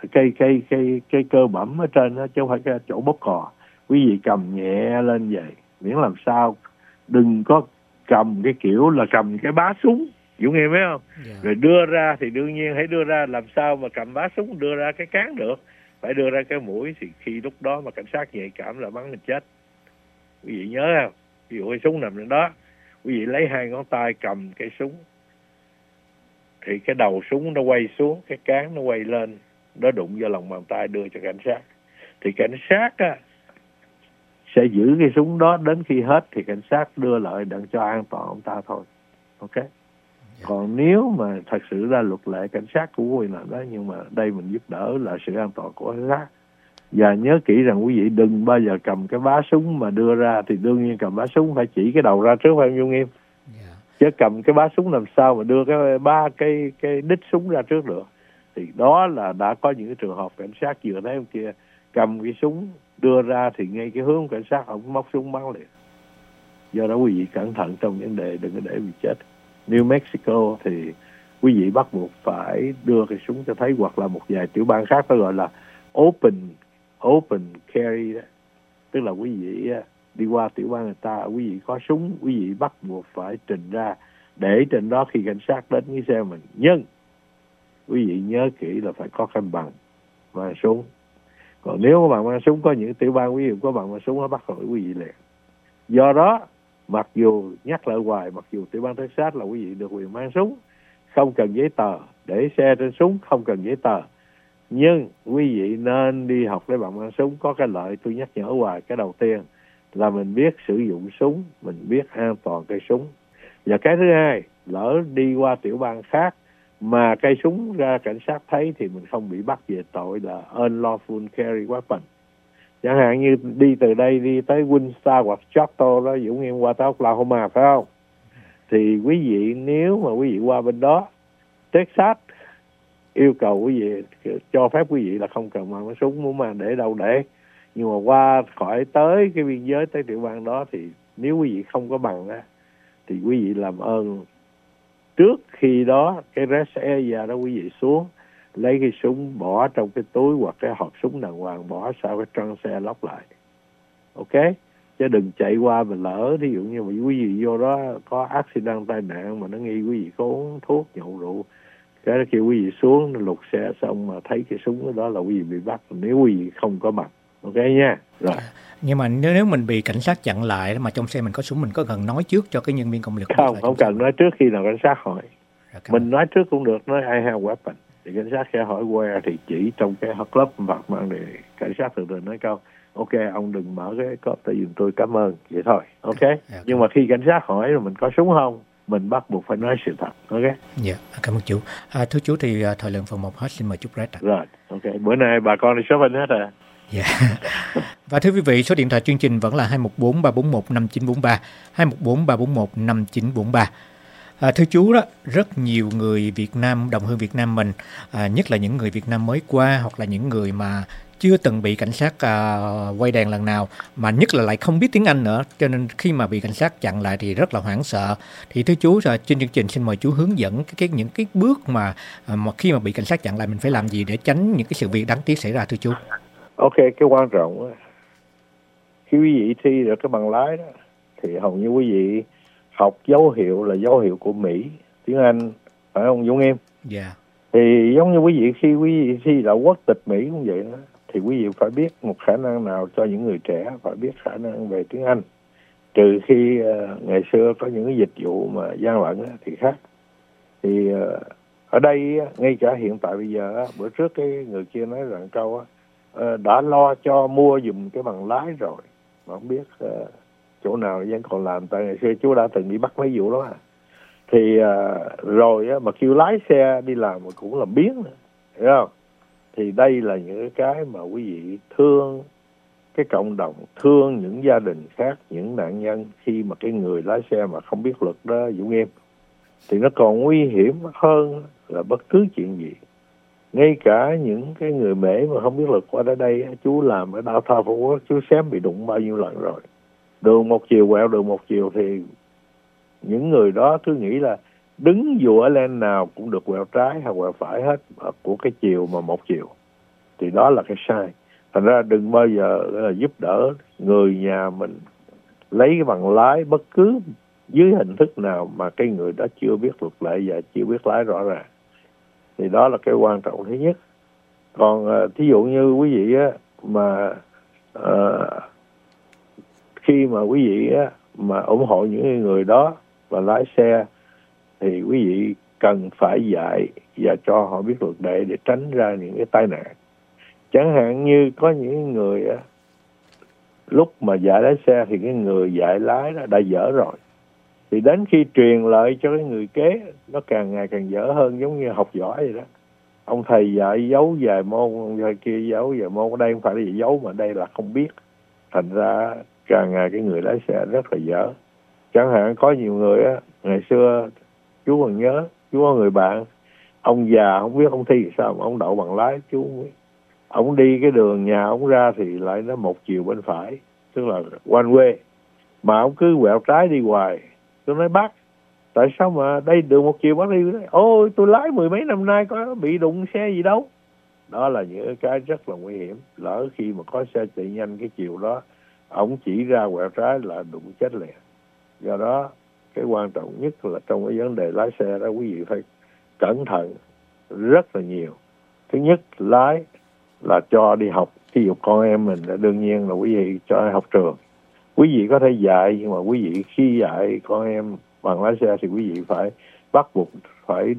cây cơ bẩm ở trên đó, chứ không phải cái chỗ bóp cò. Quý vị cầm nhẹ lên vậy, miễn làm sao đừng có cầm cái kiểu là cầm cái bá súng, Dũng nghe mấy không? Rồi đưa ra thì đương nhiên hãy đưa ra, làm sao mà cầm bá súng đưa ra cái cán được, phải đưa ra cái mũi, thì khi lúc đó mà cảnh sát nhạy cảm là bắn mình chết. Quý vị nhớ không? Ví dụ cái súng nằm trên đó, quý vị lấy 2 ngón tay cầm cái súng thì cái đầu súng nó quay xuống, cái cán nó quay lên, nó đụng vào lòng bàn tay đưa cho cảnh sát, thì cảnh sát sẽ giữ cái súng đó đến khi hết, thì cảnh sát đưa lại đặng cho an toàn ông ta thôi. Ok. Còn nếu mà thật sự ra luật lệ cảnh sát cũng quyền làm đó, nhưng mà đây mình giúp đỡ là sự an toàn của cảnh sát. Và nhớ kỹ rằng quý vị đừng bao giờ cầm cái bá súng mà đưa ra, thì đương nhiên cầm bá súng phải chỉ cái đầu ra trước, phải không Dung Nghiêm? Chứ cầm cái bá súng làm sao mà đưa cái đích súng ra trước được. Thì đó là đã có những cái trường hợp cảnh sát vừa thấy ông kia cầm cái súng đưa ra thì ngay cái hướng cảnh sát ông móc súng bắn liền. Do đó quý vị cẩn thận trong vấn đề đừng có để bị chết. New Mexico thì quý vị bắt buộc phải đưa cái súng cho thấy, hoặc là một vài tiểu bang khác nó gọi là open carry đó. Tức là quý vị đi qua tiểu bang người ta, quý vị có súng, quý vị bắt buộc phải trình ra để trên đó khi cảnh sát đến cái xe mình. Nhưng quý vị nhớ kỹ là phải có cái bằng mang súng. Còn nếu có bằng mang súng, có những tiểu bang quý vị có bằng mang súng nó bắt khỏi quý vị liền. Do đó mặc dù nhắc lại hoài, mặc dù tiểu bang Texas là quý vị được quyền mang súng, không cần giấy tờ, để xe trên súng không cần giấy tờ, nhưng quý vị nên đi học lấy bằng mang súng. Có cái lợi tôi nhắc nhở hoài, cái đầu tiên là mình biết sử dụng súng, mình biết an toàn cây súng. Và cái thứ hai, lỡ đi qua tiểu bang khác mà cây súng ra cảnh sát thấy thì mình không bị bắt về tội là unlawful carry weapon. Chẳng hạn như đi từ đây đi tới Winstar hoặc Choctaw đó, Dũng em qua tới Oklahoma phải không? Thì quý vị nếu mà quý vị qua bên đó, Texas yêu cầu quý vị, cho phép quý vị là không cần mang súng, muốn mang để đâu để. Nhưng mà qua khỏi tới cái biên giới tới tiểu bang đó thì nếu quý vị không có bằng á, thì quý vị làm ơn trước khi đó cái rest area đó quý vị xuống, lấy cái súng bỏ trong cái túi hoặc cái hộp súng đàng hoàng, bỏ sau cái trunk xe lóc lại. Ok? Chứ đừng chạy qua mà lỡ, thí dụ như mà quý vị vô đó có accident tai nạn mà nó nghi quý vị có uống thuốc, nhậu rượu, cái đó kêu quý vị xuống, nó lục xe xong mà thấy cái súng đó là quý vị bị bắt, nếu quý vị không có mặt. Ok nha. Rồi. Nhưng mà nếu mình bị cảnh sát chặn lại mà trong xe mình có súng, mình có cần nói trước cho cái nhân viên công lực? Không cần nói trước khi nào cảnh sát hỏi. Mình nói trước cũng được, nói I have weapon. Thì cảnh sát sẽ hỏi where thì chỉ trong cái club vật mạng để cảnh sát thường nói câu ok, ông đừng mở cái cốp tại vì tôi cảm ơn, vậy thôi. Ok. Nhưng mà khi cảnh sát hỏi là mình có súng không, mình bắt buộc phải nói sự thật. Ok. Dạ, cảm ơn chú. Thưa chú thì thời lượng phần 1 hết, xin mời chú Brett ạ. Rồi, ok. Ok, bữa nay bà con đi shopping hết à? Dạ. Và thưa quý vị, số điện thoại chương trình vẫn là 214 341 5943, 214 341 5943. Thưa chú đó, rất nhiều người Việt Nam, đồng hương Việt Nam mình, nhất là những người Việt Nam mới qua hoặc là những người mà chưa từng bị cảnh sát quay đèn lần nào, mà nhất là lại không biết tiếng Anh nữa, cho nên khi mà bị cảnh sát chặn lại thì rất là hoảng sợ. Thì thưa chú, trên chương trình xin mời chú hướng dẫn những cái bước mà khi mà bị cảnh sát chặn lại mình phải làm gì để tránh những cái sự việc đáng tiếc xảy ra, thưa chú. Ok, cái quan trọng khi quý vị thi được cái bằng lái đó thì hầu như quý vị học dấu hiệu là dấu hiệu của Mỹ, tiếng Anh, phải không Dũng em? Dạ. Thì giống như quý vị khi quý vị thi đậu quốc tịch Mỹ cũng vậy đó, thì quý vị phải biết một khả năng nào cho những người trẻ, phải biết khả năng về tiếng Anh. Trừ khi ngày xưa có những cái dịch vụ mà gian lận thì khác. Thì ở đây ngay cả hiện tại bây giờ, bữa trước cái người kia nói rằng câu đã lo cho mua giùm cái bằng lái rồi mà không biết chỗ nào vẫn còn làm. Tại ngày xưa chú đã từng đi bắt mấy vụ đó thì rồi mà kêu lái xe đi làm mà cũng làm biếng nữa, hiểu không? Thì đây là những cái mà quý vị thương cái cộng đồng, thương những gia đình khác, những nạn nhân khi mà cái người lái xe mà không biết luật đó Dũng em, thì nó còn nguy hiểm hơn là bất cứ chuyện gì. Ngay cả những cái người Mễ mà không biết luật qua tới đây, chú làm ở Đào Thao Phú Quốc, chú xém bị đụng bao nhiêu lần rồi. Đường một chiều, quẹo đường một chiều thì những người đó cứ nghĩ là đứng dù ở lên nào cũng được quẹo trái hay quẹo phải hết của cái chiều mà một chiều. Thì đó là cái sai. Thành ra đừng bao giờ giúp đỡ người nhà mình lấy cái bằng lái bất cứ dưới hình thức nào mà cái người đó chưa biết luật lệ và chưa biết lái rõ ràng. Thì đó là cái quan trọng thứ nhất. Còn thí dụ như quý vị mà khi mà quý vị mà ủng hộ những người đó và lái xe thì quý vị cần phải dạy và cho họ biết luật lệ để tránh ra những cái tai nạn. Chẳng hạn như có những người lúc mà dạy lái xe thì cái người dạy lái đó đã dở rồi, thì đến khi truyền lại cho cái người kế nó càng ngày càng dở hơn, giống như học võ vậy đó. Ông thầy dạy dấu vài môn, ông thầy kia dấu vài môn, ở đây không phải là dấu mà đây là không biết. Thành ra càng ngày cái người lái xe rất là dở. Chẳng hạn có nhiều người ngày xưa chú còn nhớ, chú có người bạn, ông già không biết ông thi sao mà ông đậu bằng lái, chú không biết. Ông đi cái đường nhà ông ra thì lại nó một chiều bên phải, tức là one way, mà ông cứ quẹo trái đi hoài. Tôi nói bác, tại sao mà đây đường một chiều bác đi? Ôi tôi lái mười mấy năm nay có bị đụng xe gì đâu. Đó là những cái rất là nguy hiểm. Lỡ khi mà có xe chạy nhanh cái chiều đó, ông chỉ ra quẹo trái là đụng chết liền. Do đó cái quan trọng nhất là trong cái vấn đề lái xe đó, quý vị phải cẩn thận rất là nhiều. Thứ nhất, lái là cho đi học. Ví dụ con em mình đương nhiên là quý vị cho học trường. Quý vị có thể dạy, nhưng mà quý vị khi dạy con em bằng lái xe thì quý vị phải bắt buộc phải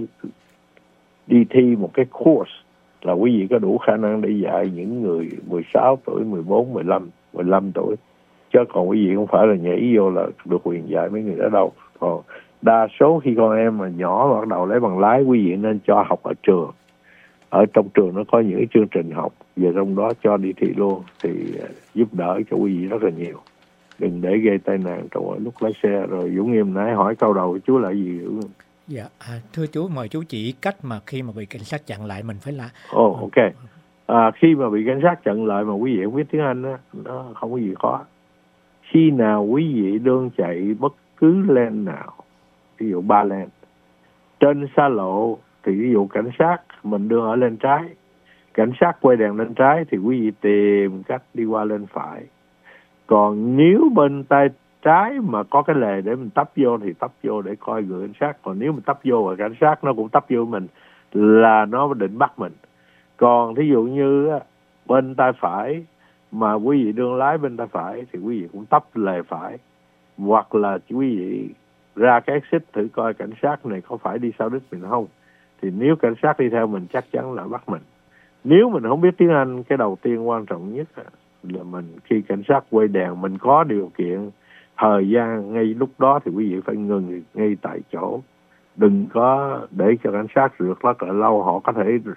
đi thi một cái course là quý vị có đủ khả năng để dạy những người 16 tuổi, 14, 15 tuổi. Chứ còn quý vị không phải là nhảy vô là được quyền dạy mấy người đó đâu. Còn đa số khi con em mà nhỏ bắt đầu lấy bằng lái, quý vị nên cho học ở trường. Ở trong trường nó có những cái chương trình học, về trong đó cho đi thi luôn thì giúp đỡ cho quý vị rất là nhiều. Đừng để gây tai nạn trong lúc lái xe. Rồi Dũng em nãy hỏi câu đầu chú là gì? Dạ, thưa chú, mời chú chỉ cách mà khi mà bị cảnh sát chặn lại mình phải là... Ok. Khi mà bị cảnh sát chặn lại mà quý vị không biết tiếng Anh á, nó không có gì khó. Khi nào quý vị đương chạy bất cứ lane nào, ví dụ 3 lane, trên xa lộ thì ví dụ cảnh sát mình đương ở lên trái, cảnh sát quay đèn lên trái thì quý vị tìm cách đi qua lên phải. Còn nếu bên tay trái mà có cái lề để mình tấp vô thì tấp vô để coi người cảnh sát. Còn nếu mình tấp vô và cảnh sát nó cũng tấp vô mình là nó định bắt mình. Còn thí dụ như bên tay phải mà quý vị đương lái bên tay phải thì quý vị cũng tấp lề phải. Hoặc là quý vị ra cái exit thử coi cảnh sát này có phải đi sau đích mình không. Thì nếu cảnh sát đi theo mình chắc chắn là bắt mình. Nếu mình không biết tiếng Anh, cái đầu tiên quan trọng nhất là mình khi cảnh sát quay đèn mình có điều kiện thời gian ngay lúc đó thì quý vị phải ngừng ngay tại chỗ. Đừng có để cho cảnh sát rượt rất là lâu. Họ có thể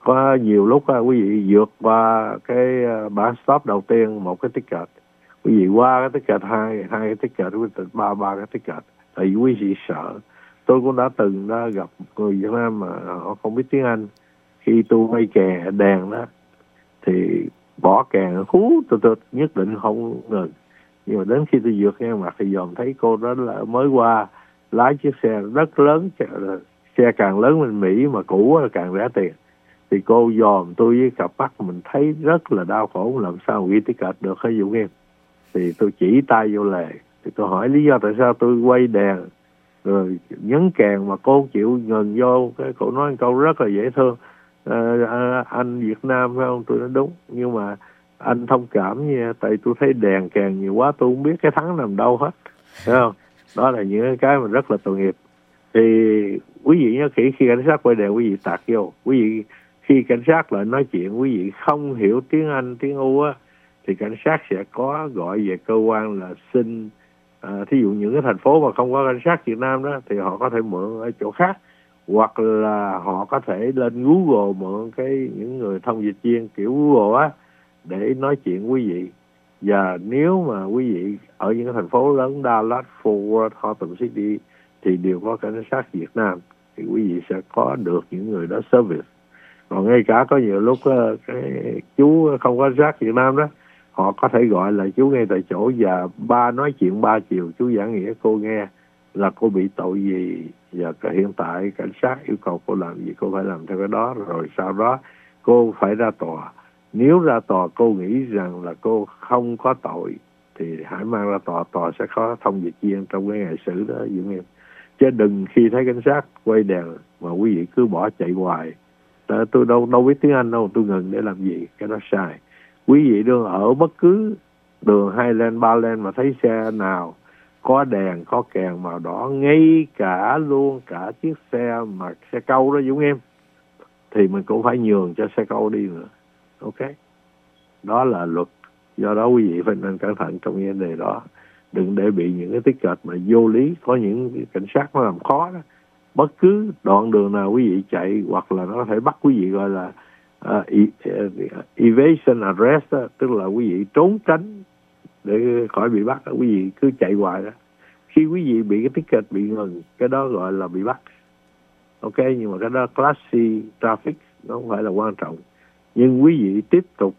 có nhiều lúc quý vị vượt qua cái bảng stop đầu tiên một cái ticket, quý vị qua cái ticket hai cái ticket, quý vị ba cái ticket, tại vì quý vị sợ. Tôi cũng đã từng gặp người Việt Nam mà họ không biết tiếng Anh, khi tôi quay kè đèn đó thì bỏ kèn hú tôi nhất định không ngừng, nhưng mà đến khi tôi vượt ngang mặt thì dòm thấy cô đó là mới qua lái chiếc xe rất lớn, xe càng lớn bên Mỹ mà cũ càng rẻ tiền, thì cô dòm tôi với cặp mắt mình thấy rất là đau khổ, làm sao ghi ticket được hay Dũng em. Thì tôi chỉ tay vô lề, thì tôi hỏi lý do tại sao tôi quay đèn rồi nhấn kèn mà cô chịu ngừng vô. Cái cô nói câu rất là dễ thương, anh Việt Nam phải không? Tôi nói đúng, nhưng mà anh thông cảm nha, tại tôi thấy đèn kèn nhiều quá, tôi không biết cái thắng nằm đâu hết, thấy không? Đó là những cái mà rất là tội nghiệp. Thì quý vị nhớ kỹ, khi cảnh sát quay đèn quý vị tạt vô, quý vị khi cảnh sát lại nói chuyện, quý vị không hiểu tiếng Anh tiếng U á, thì cảnh sát sẽ có gọi về cơ quan là xin thí dụ những cái thành phố mà không có cảnh sát Việt Nam đó thì họ có thể mượn ở chỗ khác, hoặc là họ có thể lên Google mượn những người thông dịch viên kiểu Google á để nói chuyện quý vị. Và nếu mà quý vị ở những cái thành phố lớn Dallas, Fort Worth, Gotham City thì đều có cảnh sát Việt Nam, thì quý vị sẽ có được những người đó service. Còn ngay cả có nhiều lúc cái chú không có cảnh sát Việt Nam đó, họ có thể gọi là chú ngay tại chỗ và nói chuyện 3 chiều, chú giảng nghĩa cô nghe là cô bị tội gì, và hiện tại cảnh sát yêu cầu cô làm gì, cô phải làm theo cái đó, rồi sau đó cô phải ra tòa. Nếu ra tòa cô nghĩ rằng là cô không có tội thì hãy mang ra tòa, tòa sẽ có thông dịch viên trong cái ngày xử đó Dũng em. Chứ đừng khi thấy cảnh sát quay đèn mà quý vị cứ bỏ chạy hoài. Tôi đâu biết tiếng Anh đâu, tôi ngừng để làm gì, cái đó sai. Quý vị đừng ở bất cứ đường 2 lane 3 lane mà thấy xe nào có đèn có kèn màu đỏ, ngay cả luôn cả chiếc xe mà xe câu đó Dũng em, thì mình cũng phải nhường cho xe câu đi nữa. Ok, đó là luật. Do đó quý vị phải nên cẩn thận trong vấn đề đó, đừng để bị những cái ticket mà vô lý. Có những cảnh sát nó làm khó đó, bất cứ đoạn đường nào quý vị chạy, hoặc là nó có thể bắt quý vị gọi là evasion arrest đó, tức là quý vị trốn tránh để khỏi bị bắt, quý vị cứ chạy hoài đó. Khi quý vị bị cái ticket bị ngừng, cái đó gọi là bị bắt. Ok, nhưng mà cái đó class C traffic, nó không phải là quan trọng. Nhưng quý vị tiếp tục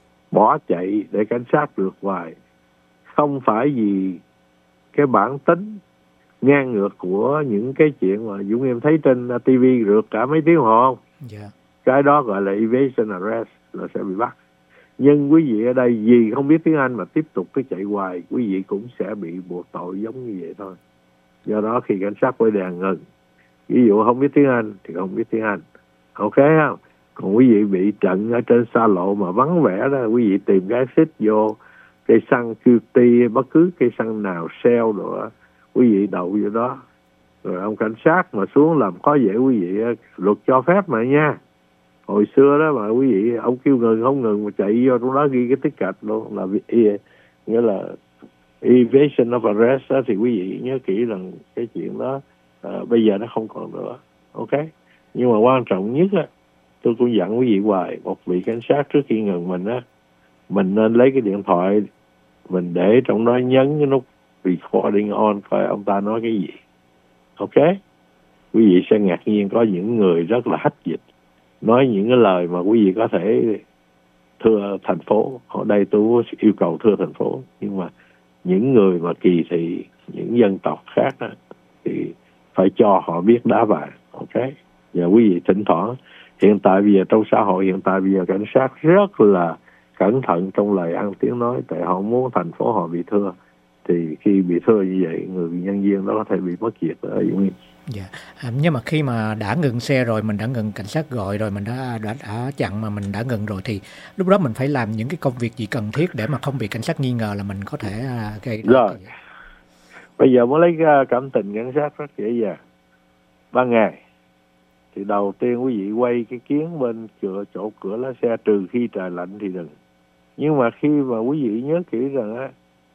bỏ chạy để cảnh sát được hoài, không phải vì cái bản tính ngang ngược của những cái chuyện mà Dũng em thấy trên TV rượt cả mấy tiếng hồ không? Yeah. Cái đó gọi là evasion arrest, là sẽ bị bắt. Nhưng quý vị ở đây vì không biết tiếng Anh mà tiếp tục cứ chạy hoài, quý vị cũng sẽ bị buộc tội giống như vậy thôi. Do đó khi cảnh sát quay đèn ngừng, ví dụ không biết tiếng Anh thì không biết tiếng Anh, ok không? Còn quý vị bị trận ở trên xa lộ mà vắng vẻ đó, quý vị tìm cái xích vô cây xăng QT, bất cứ cây xăng nào, Shell rồi, quý vị đậu vô đó, rồi ông cảnh sát mà xuống làm khó dễ quý vị, luật cho phép mà nha. Hồi xưa đó mà quý vị, ông kêu ngừng không ngừng mà chạy vô trong đó ghi cái ticket luôn, là nghĩa là evasion of arrest đó, thì quý vị nhớ kỹ rằng cái chuyện đó bây giờ nó không còn nữa. Ok, nhưng mà quan trọng nhất á, tôi cũng dặn quý vị hoài, một vị cảnh sát trước khi ngừng mình á, mình nên lấy cái điện thoại mình để trong đó, nhấn cái nút recording on coi ông ta nói cái gì. Ok, quý vị sẽ ngạc nhiên có những người rất là hách dịch, nói những cái lời mà quý vị có thể thưa thành phố. Ở đây tôi yêu cầu thưa thành phố, nhưng mà những người mà kỳ thị những dân tộc khác đó, thì phải cho họ biết đá vàng. Ok, và quý vị thỉnh thoảng, hiện tại bây giờ trong xã hội hiện tại bây giờ cảnh sát rất là cẩn thận trong lời ăn tiếng nói, tại họ muốn thành phố họ bị thưa, thì khi bị thưa như vậy, người nhân viên đó có thể bị mất việc ở Dũng Em. Dạ. Nhưng mà khi mà đã ngừng xe rồi, mình đã ngừng, cảnh sát gọi rồi, mình đã chặn mà mình đã ngừng rồi, thì lúc đó mình phải làm những cái công việc gì cần thiết để mà không bị cảnh sát nghi ngờ là mình có thể gây ra. Rồi, bây giờ muốn lấy cảm tình cảnh sát rất dễ dàng. Ban ngày thì đầu tiên quý vị quay cái kiến bên chỗ cửa lái xe, trừ khi trời lạnh thì đừng. Nhưng mà khi mà quý vị nhớ kỹ rằng á,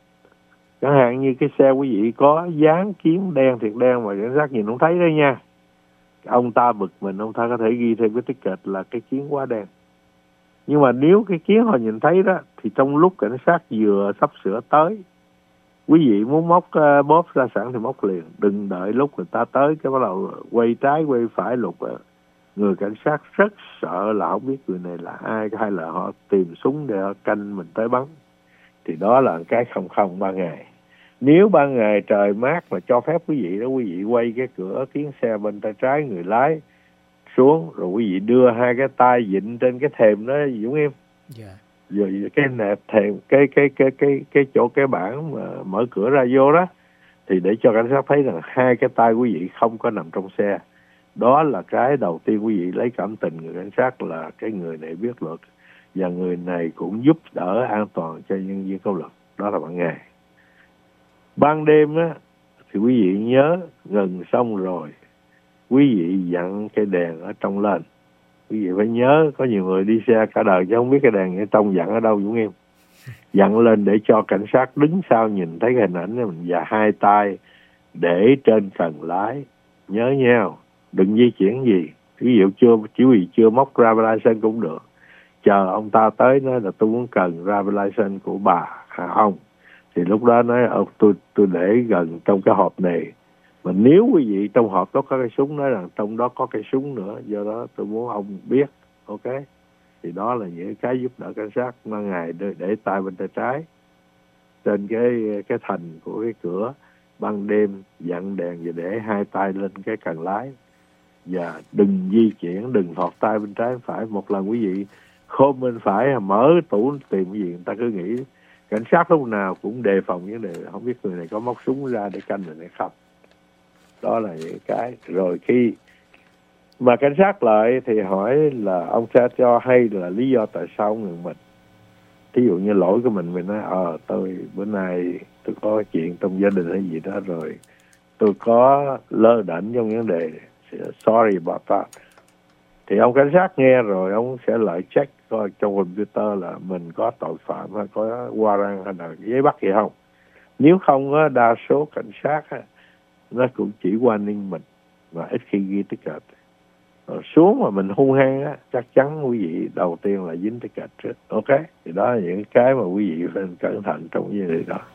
chẳng hạn như cái xe quý vị có dán kiếm đen thiệt đen mà cảnh sát nhìn không thấy đó nha, ông ta bực mình, ông ta có thể ghi thêm cái ticket là cái kiến quá đen. Nhưng mà nếu cái kiến họ nhìn thấy đó, thì trong lúc cảnh sát vừa sắp sửa tới, quý vị muốn móc bóp ra sẵn thì móc liền, đừng đợi lúc người ta tới cái bắt đầu quay trái quay phải lục. Người cảnh sát rất sợ là không biết người này là ai, hay là họ tìm súng để họ canh mình tới bắn. Thì đó là cái không ban ngày. Nếu ban ngày trời mát mà cho phép quý vị đó, quý vị quay cái cửa kiến xe bên tay trái người lái xuống, rồi quý vị đưa hai cái tay vịn trên cái thềm đó, Dũng em. Rồi cái nẹp thềm, cái chỗ cái bảng mà mở cửa ra vô đó, thì để cho cảnh sát thấy rằng hai cái tay quý vị không có nằm trong xe. Đó là cái đầu tiên quý vị lấy cảm tình người cảnh sát là cái người này biết luật, và người này cũng giúp đỡ an toàn cho nhân viên công luật. Đó là ban ngày. Ban đêm á, thì quý vị nhớ gần xong rồi, quý vị dặn cái đèn ở trong lên. Quý vị phải nhớ, có nhiều người đi xe cả đời chứ không biết cái đèn ở trong dặn ở đâu, Dũng em. Dặn lên để cho cảnh sát đứng sau nhìn thấy cái hình ảnh này, và hai tay để trên cần lái. Nhớ nhau, đừng di chuyển gì. Ví dụ chưa móc driver license cũng được. Chờ ông ta tới nói là tôi muốn cần driver license của bà ông, thì lúc đó nói tôi để gần trong cái hộp này. Mà nếu quý vị trong hộp đó có cái súng, nói rằng trong đó có cái súng nữa, do đó tôi muốn ông biết. Ok, thì đó là những cái giúp đỡ cảnh sát. Ban ngày để tay bên tay trái trên cái thành của cái cửa, ban đêm dặn đèn và để hai tay lên cái cần lái, và đừng di chuyển, đừng thọt tay bên trái bên phải. Một lần quý vị khôm bên phải, mở tủ tìm cái gì, người ta cứ nghĩ cảnh sát lúc nào cũng đề phòng vấn đề không biết người này có móc súng ra để canh mình hay không. Đó là những cái. Rồi khi mà cảnh sát lại thì hỏi là ông sẽ cho hay là lý do tại sao ông ngừng mình. Thí dụ như lỗi của mình nói tôi bữa nay tôi có chuyện trong gia đình hay gì đó, rồi tôi có lơ đễnh trong vấn đề, sorry about that. Thì ông cảnh sát nghe rồi ông sẽ lại check coi trong computer là mình có tội phạm hay có warrant hay là giấy bắt gì không. Nếu không á, đa số cảnh sát á, nó cũng chỉ warning mình và ít khi ghi ticket. Rồi xuống mà mình hung hăng á, chắc chắn quý vị đầu tiên là dính ticket trước. Ok, thì đó là những cái mà quý vị phải cẩn thận trong vấn đề đó.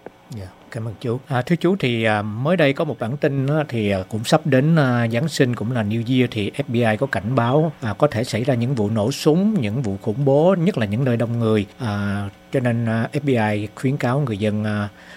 Cảm ơn chú. Thưa chú, thì mới đây có một bản tin thì cũng sắp đến Giáng sinh, cũng là New Year, thì FBI có cảnh báo có thể xảy ra những vụ nổ súng, những vụ khủng bố, nhất là những nơi đông người. Cho nên FBI khuyến cáo người dân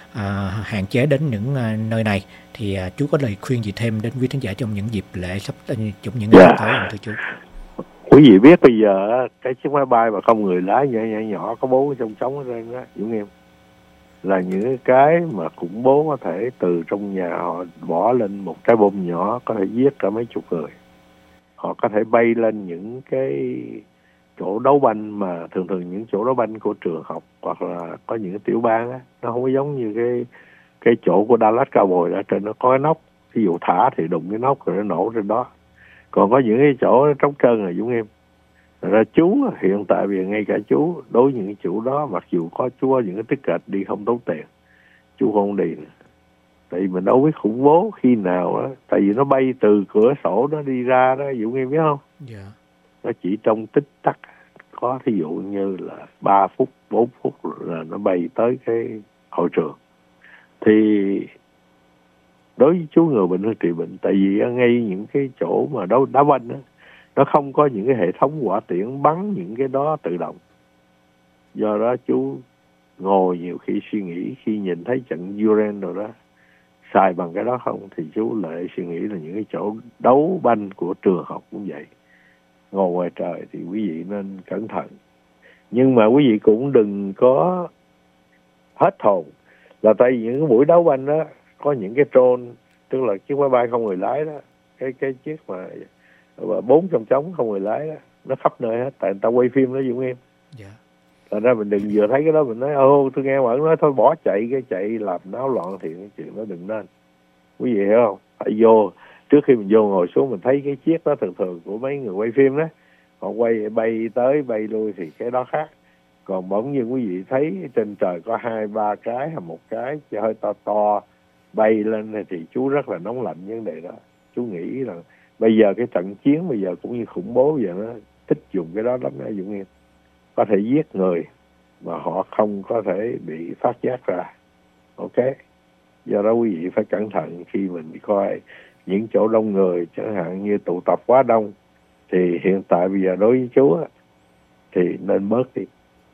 hạn chế đến những nơi này. Thì chú có lời khuyên gì thêm đến quý thính giả trong những dịp lễ sắp trong những ngày tới không thưa chú? Quý vị biết bây giờ cái chiếc máy bay mà không người lái nhỏ có bố trong trống ở đây đó, Dũng em, là những cái mà khủng bố có thể từ trong nhà họ bỏ lên một cái bom nhỏ có thể giết cả mấy chục người. Họ có thể bay lên những cái chỗ đấu banh mà thường những chỗ đấu banh của trường học, hoặc là có những cái tiểu bang á, nó không có giống như cái chỗ của Dallas Cowboys ở trên nó có cái nóc, ví dụ thả thì đụng cái nóc rồi nó nổ trên đó. Còn có những cái chỗ trống trơn rồi Dũng em. Ra chú hiện tại vì ngay cả chú đối với những cái chủ đó, mặc dù có chú có những cái ticket đi không tốn tiền, chú không đi nữa. Tại vì mình đâu biết khủng bố khi nào đó, tại vì nó bay từ cửa sổ nó đi ra đó, Dũng em biết không? Nó chỉ trong tích tắc, có thí dụ như là 3 phút 4 phút là nó bay tới cái hội trường. Thì đối với chú người bệnh trị bệnh, tại vì ngay những cái chỗ mà đá banh đó, nó không có những cái hệ thống hỏa tiễn bắn những cái đó tự động. Do đó chú ngồi nhiều khi suy nghĩ, khi nhìn thấy trận Uran rồi đó xài bằng cái đó không, thì chú lại suy nghĩ là những cái chỗ đấu banh của trường học cũng vậy. Ngồi ngoài trời thì quý vị nên cẩn thận. Nhưng mà quý vị cũng đừng có hết hồn, là tại vì những cái buổi đấu banh đó có những cái drone, tức là chiếc máy bay không người lái đó, cái chiếc mà 4 trong trống không người lái đó, nó khắp nơi hết, tại người ta quay phim đó Dũng em. Thành ra mình đừng vừa thấy cái đó mình nói tôi nghe bạn nói thôi bỏ chạy làm náo loạn, thì cái chuyện đó đừng nên. Quý vị hiểu không? Phải vô, trước khi mình vô ngồi xuống mình thấy cái chiếc đó thường của mấy người quay phim đó, họ quay bay tới bay lui thì cái đó khác. Còn bỗng nhiên quý vị thấy trên trời có 2-3 cái hay một cái hơi to bay lên thì chú rất là nóng lạnh vấn đề đó. Chú nghĩ là Bây giờ cái trận chiến bây giờ cũng như khủng bố giờ, nó thích dùng cái đó lắm đó Dũng Em. Có thể giết người mà họ không có thể bị phát giác ra. Ok, do đó quý vị phải cẩn thận khi mình đi coi những chỗ đông người, chẳng hạn như tụ tập quá đông. Thì hiện tại bây giờ đối với chú thì nên bớt đi.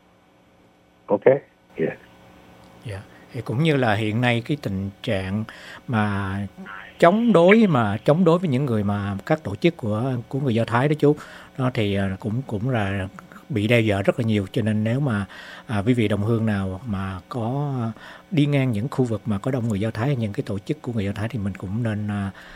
Ok, yeah. Dạ. Thì cũng như là hiện nay cái tình trạng mà chống đối với những người mà các tổ chức của người Do Thái đó chú, đó thì cũng là bị đe dọa rất là nhiều. Cho nên nếu mà quý vị đồng hương nào mà có đi ngang những khu vực mà có đông người Do Thái, những cái tổ chức của người Do Thái, thì mình cũng nên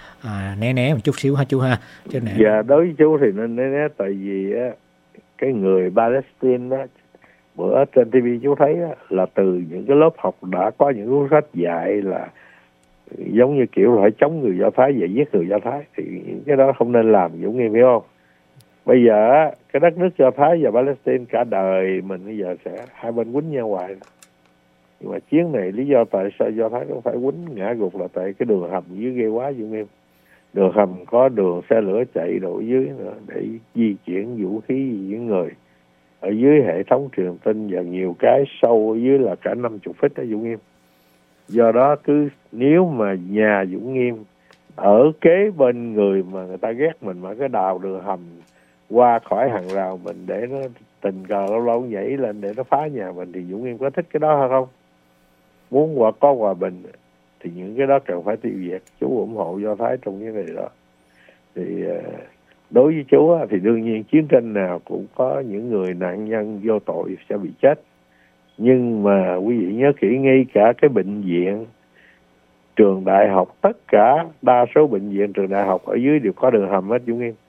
né một chút xíu ha chú ha. Cho nên Dạ, đối với chú thì nên né, tại vì cái người Palestine đó, bữa trên TV chú thấy là từ những cái lớp học đã có những cuốn sách dạy là giống như kiểu là phải chống người Do Thái và giết người Do Thái, thì cái đó không nên làm, Dũng Nghiêm hiểu không? Bây giờ cái đất nước Do Thái và Palestine cả đời mình bây giờ sẽ hai bên quýnh nhau hoài. Nhưng mà chiến này lý do tại sao Do Thái cũng phải quýnh ngã gục là tại cái đường hầm dưới ghê quá Dũng Nghiêm. Đường hầm có đường xe lửa chạy đổ dưới nữa để di chuyển vũ khí với người. Ở dưới hệ thống truyền tin và nhiều cái sâu ở dưới là cả 50 feet đó Dũng Nghiêm. Do đó cứ nếu mà nhà Dũng Nghiêm ở kế bên người mà người ta ghét mình mà cái đào đường hầm qua khỏi hàng rào mình để nó tình cờ lâu lâu nhảy lên để nó phá nhà mình, thì Dũng Nghiêm có thích cái đó hay không? Muốn có hòa bình thì những cái đó cần phải tiêu diệt. Chú ủng hộ Do Thái trong cái này đó. Thì đối với chú thì đương nhiên chiến tranh nào cũng có những người nạn nhân vô tội sẽ bị chết. Nhưng mà quý vị nhớ kỹ, ngay cả cái bệnh viện, trường đại học, tất cả đa số bệnh viện, trường đại học ở dưới đều có đường hầm hết Dũng Nghiêm.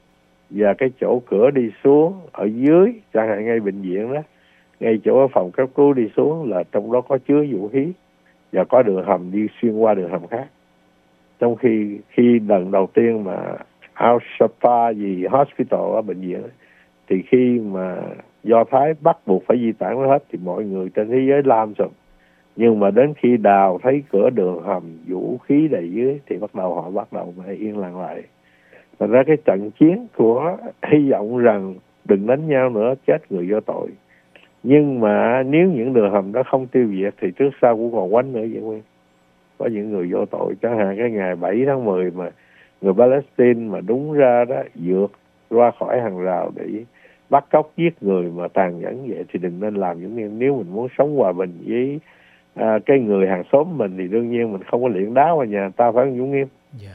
Và cái chỗ cửa đi xuống ở dưới, chẳng hạn ngay bệnh viện đó, ngay chỗ phòng cấp cứu đi xuống là trong đó có chứa vũ khí và có đường hầm đi xuyên qua đường hầm khác. Trong khi lần đầu tiên mà Al-Shifa gì hospital ở bệnh viện thì khi mà Do Thái bắt buộc phải di tản nó hết thì mọi người trên thế giới lam rồi. Nhưng mà đến khi đào thấy cửa đường hầm vũ khí đầy dưới thì họ bắt đầu phải yên lặng lại. Thành ra cái trận chiến của hy vọng rằng đừng đánh nhau nữa, chết người vô tội. Nhưng mà nếu những đường hầm đó không tiêu diệt thì trước sau cũng còn quánh nữa vậy Nguyên. Có những người vô tội, chẳng hạn cái ngày 7 tháng 10 mà người Palestine mà đúng ra đó vượt qua khỏi hàng rào để bắt cóc giết người mà tàn nhẫn vậy thì đừng nên làm những điều. Nếu mình muốn sống hòa bình với cái người hàng xóm mình thì đương nhiên mình không có liệng đá vào nhà ta, phải không Dũng Nghiêm?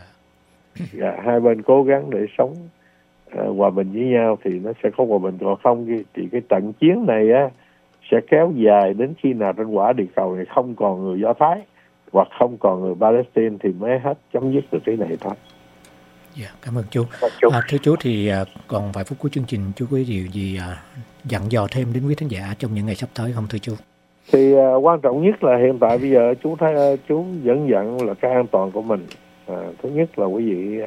Dạ, hai bên cố gắng để sống hòa bình với nhau thì nó sẽ có hòa bình, còn không thì cái trận chiến này sẽ kéo dài đến khi nào trên quả địa cầu này không còn người Do Thái hoặc không còn người Palestine thì mới hết chấm dứt được cái này thôi. Dạ, cảm ơn chú. Thưa chú thì còn vài phút cuối chương trình, chú có điều gì dặn dò thêm đến quý thính giả trong những ngày sắp tới không thưa chú? Thì quan trọng nhất là hiện tại bây giờ chú vẫn dặn là cái an toàn của mình. Thứ nhất là quý vị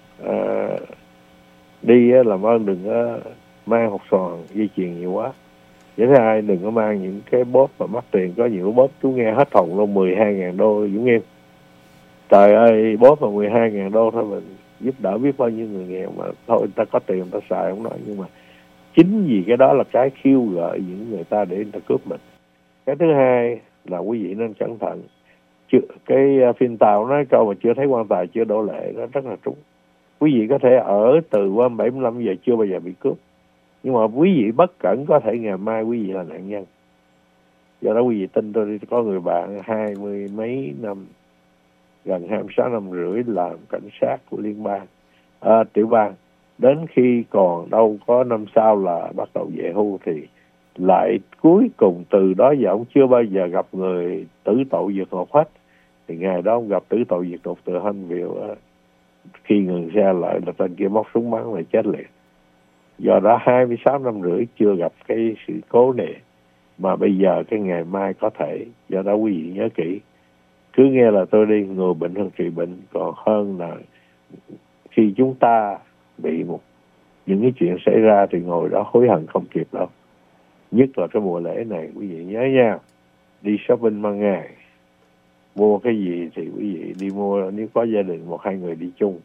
đi làm ơn đừng mang hột xoàn dây chuyền nhiều quá. Với thứ hai, đừng có mang những cái bóp mà mắc tiền. Có nhiều bóp chú nghe hết hồn luôn, 12.000 đô Dũng Nghiêm. Trời ơi, bóp mà 12.000 đô thôi mình giúp đỡ biết bao nhiêu người nghèo mà thôi, người ta có tiền người ta xài không nói. Nhưng mà chính vì cái đó là cái khiêu gợi những người ta để người ta cướp mình. Cái thứ hai là quý vị nên cẩn thận. Cái phim Tàu nói câu mà chưa thấy quan tài chưa đổ lệ, nó rất là trúng. Quý vị có thể ở từ qua 75 giờ chưa bao giờ bị cướp, nhưng mà quý vị bất cẩn có thể ngày mai quý vị là nạn nhân. Do đó quý vị tin tôi đi, có người bạn 20 mấy năm, gần 26 năm rưỡi làm cảnh sát của liên bang, tiểu bang, đến khi còn đâu có năm sau là bắt đầu về hưu thì lại cuối cùng từ đó giờ ông chưa bao giờ gặp người tử tội vượt ngục hết. Thì ngày đó ông gặp tử tội vượt ngục từ Huntsville, khi ngừng xe lại là tên kia móc súng bắn lại chết liền. Do đó 26 năm rưỡi chưa gặp cái sự cố này, mà bây giờ cái ngày mai có thể. Do đó quý vị nhớ kỹ, cứ nghe là tôi đi, ngừa bệnh hơn trị bệnh, còn hơn là khi chúng ta bị những cái chuyện xảy ra thì ngồi đó hối hận không kịp đâu. Nhất là cái mùa lễ này quý vị nhớ nha, đi shopping ban ngày, mua cái gì thì quý vị đi mua, nếu có gia đình 1-2 người đi chung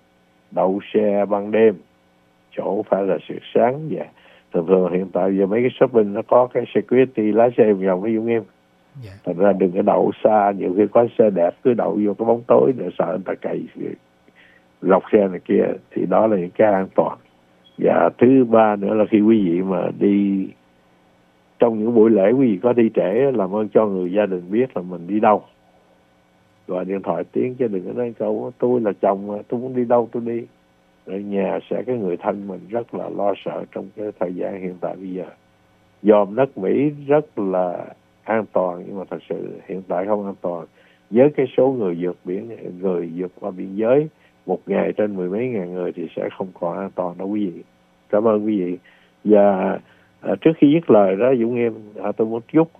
đậu xe ban đêm, chỗ phải là sự sáng. Và thường hiện tại giờ mấy cái shopping nó có cái security lái xe vòng nó Dũng Em. Thành ra đừng có đậu xa, nhiều khi có xe đẹp cứ đậu vô cái bóng tối để sợ người ta cày lọc xe này kia, thì đó là những cái an toàn. Và thứ ba nữa là khi quý vị mà đi trong những buổi lễ, quý vị có đi trễ, làm ơn cho người gia đình biết là mình đi đâu, gọi điện thoại tiếng, chứ đừng có nói câu tôi là chồng tôi muốn đi đâu tôi đi. Ở nhà sẽ cái người thân mình rất là lo sợ trong cái thời gian hiện tại bây giờ. Dòm đất Mỹ rất là an toàn, nhưng mà thật sự hiện tại không an toàn. Với cái số người vượt qua biên giới một ngày trên 10 mấy ngàn người thì sẽ không còn an toàn đâu quý vị. Cảm ơn quý vị. Và trước khi dứt lời đó Dũng Em, tôi muốn chúc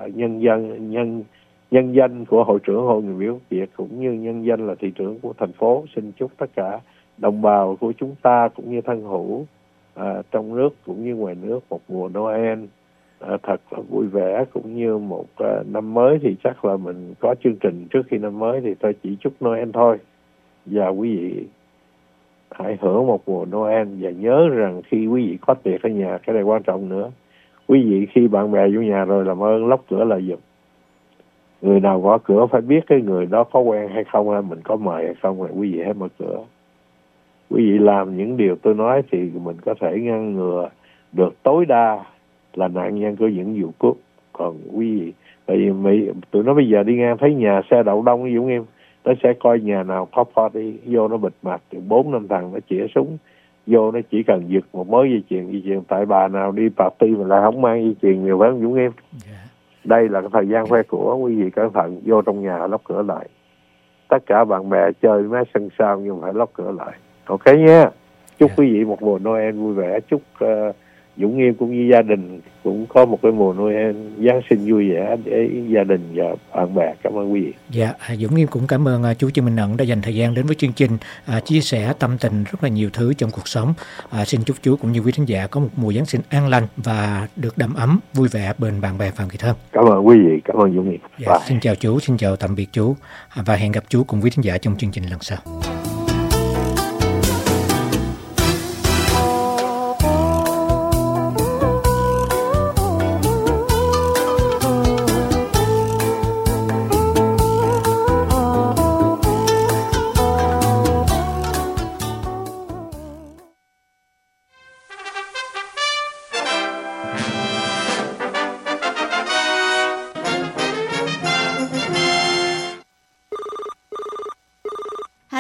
nhân dân của hội trưởng Hội người Việt Việt cũng như nhân dân là thị trưởng của thành phố, xin chúc tất cả đồng bào của chúng ta cũng như thân hữu trong nước cũng như ngoài nước một mùa Noel thật là vui vẻ, cũng như một năm mới. Thì chắc là mình có chương trình trước khi năm mới thì tôi chỉ chúc Noel thôi. Và quý vị hãy hưởng một mùa Noel, và nhớ rằng khi quý vị có tiệc ở nhà, cái này quan trọng nữa, quý vị khi bạn bè vô nhà rồi làm ơn lóc cửa lại giùm. Người nào gõ cửa phải biết cái người đó có quen hay không, hay mình có mời hay không, là quý vị hãy mở cửa. Quý vị làm những điều tôi nói thì mình có thể ngăn ngừa được tối đa là nạn nhân của những vụ cướp. Còn quý vị, tại vì tụi nó bây giờ đi ngang thấy nhà xe đậu đông Dũng Em, nó sẽ coi nhà nào có party, vô nó bịt mặt, 4-5 thằng nó chĩa súng vô, nó chỉ cần giật một mớ dây chuyền. Tại bà nào đi party mà lại không mang dây chuyền nhiều, phải không Dũng Em? Đây là cái thời gian khoe của, quý vị cẩn thận, vô trong nhà lóc cửa lại. Tất cả bạn bè chơi mấy sân sau nhưng phải lóc cửa lại. Ok nha. Chúc quý vị một mùa Noel vui vẻ. Chúc Dũng Em cũng như gia đình cũng có một cái mùa Noel Giáng sinh vui vẻ để gia đình và bạn bè. Cảm ơn quý vị. Dạ, Dũng Em cũng cảm ơn chú Trương Minh Ẩn đã dành thời gian đến với chương trình, chia sẻ tâm tình rất là nhiều thứ trong cuộc sống. Xin chúc chú cũng như quý thính giả có một mùa Giáng sinh an lành và được đầm ấm, vui vẻ bên bạn bè và người thân. Cảm ơn quý vị, cảm ơn Dũng Em. Dạ, xin chào chú, xin chào tạm biệt chú, và hẹn gặp chú cùng quý thính giả trong chương trình lần sau.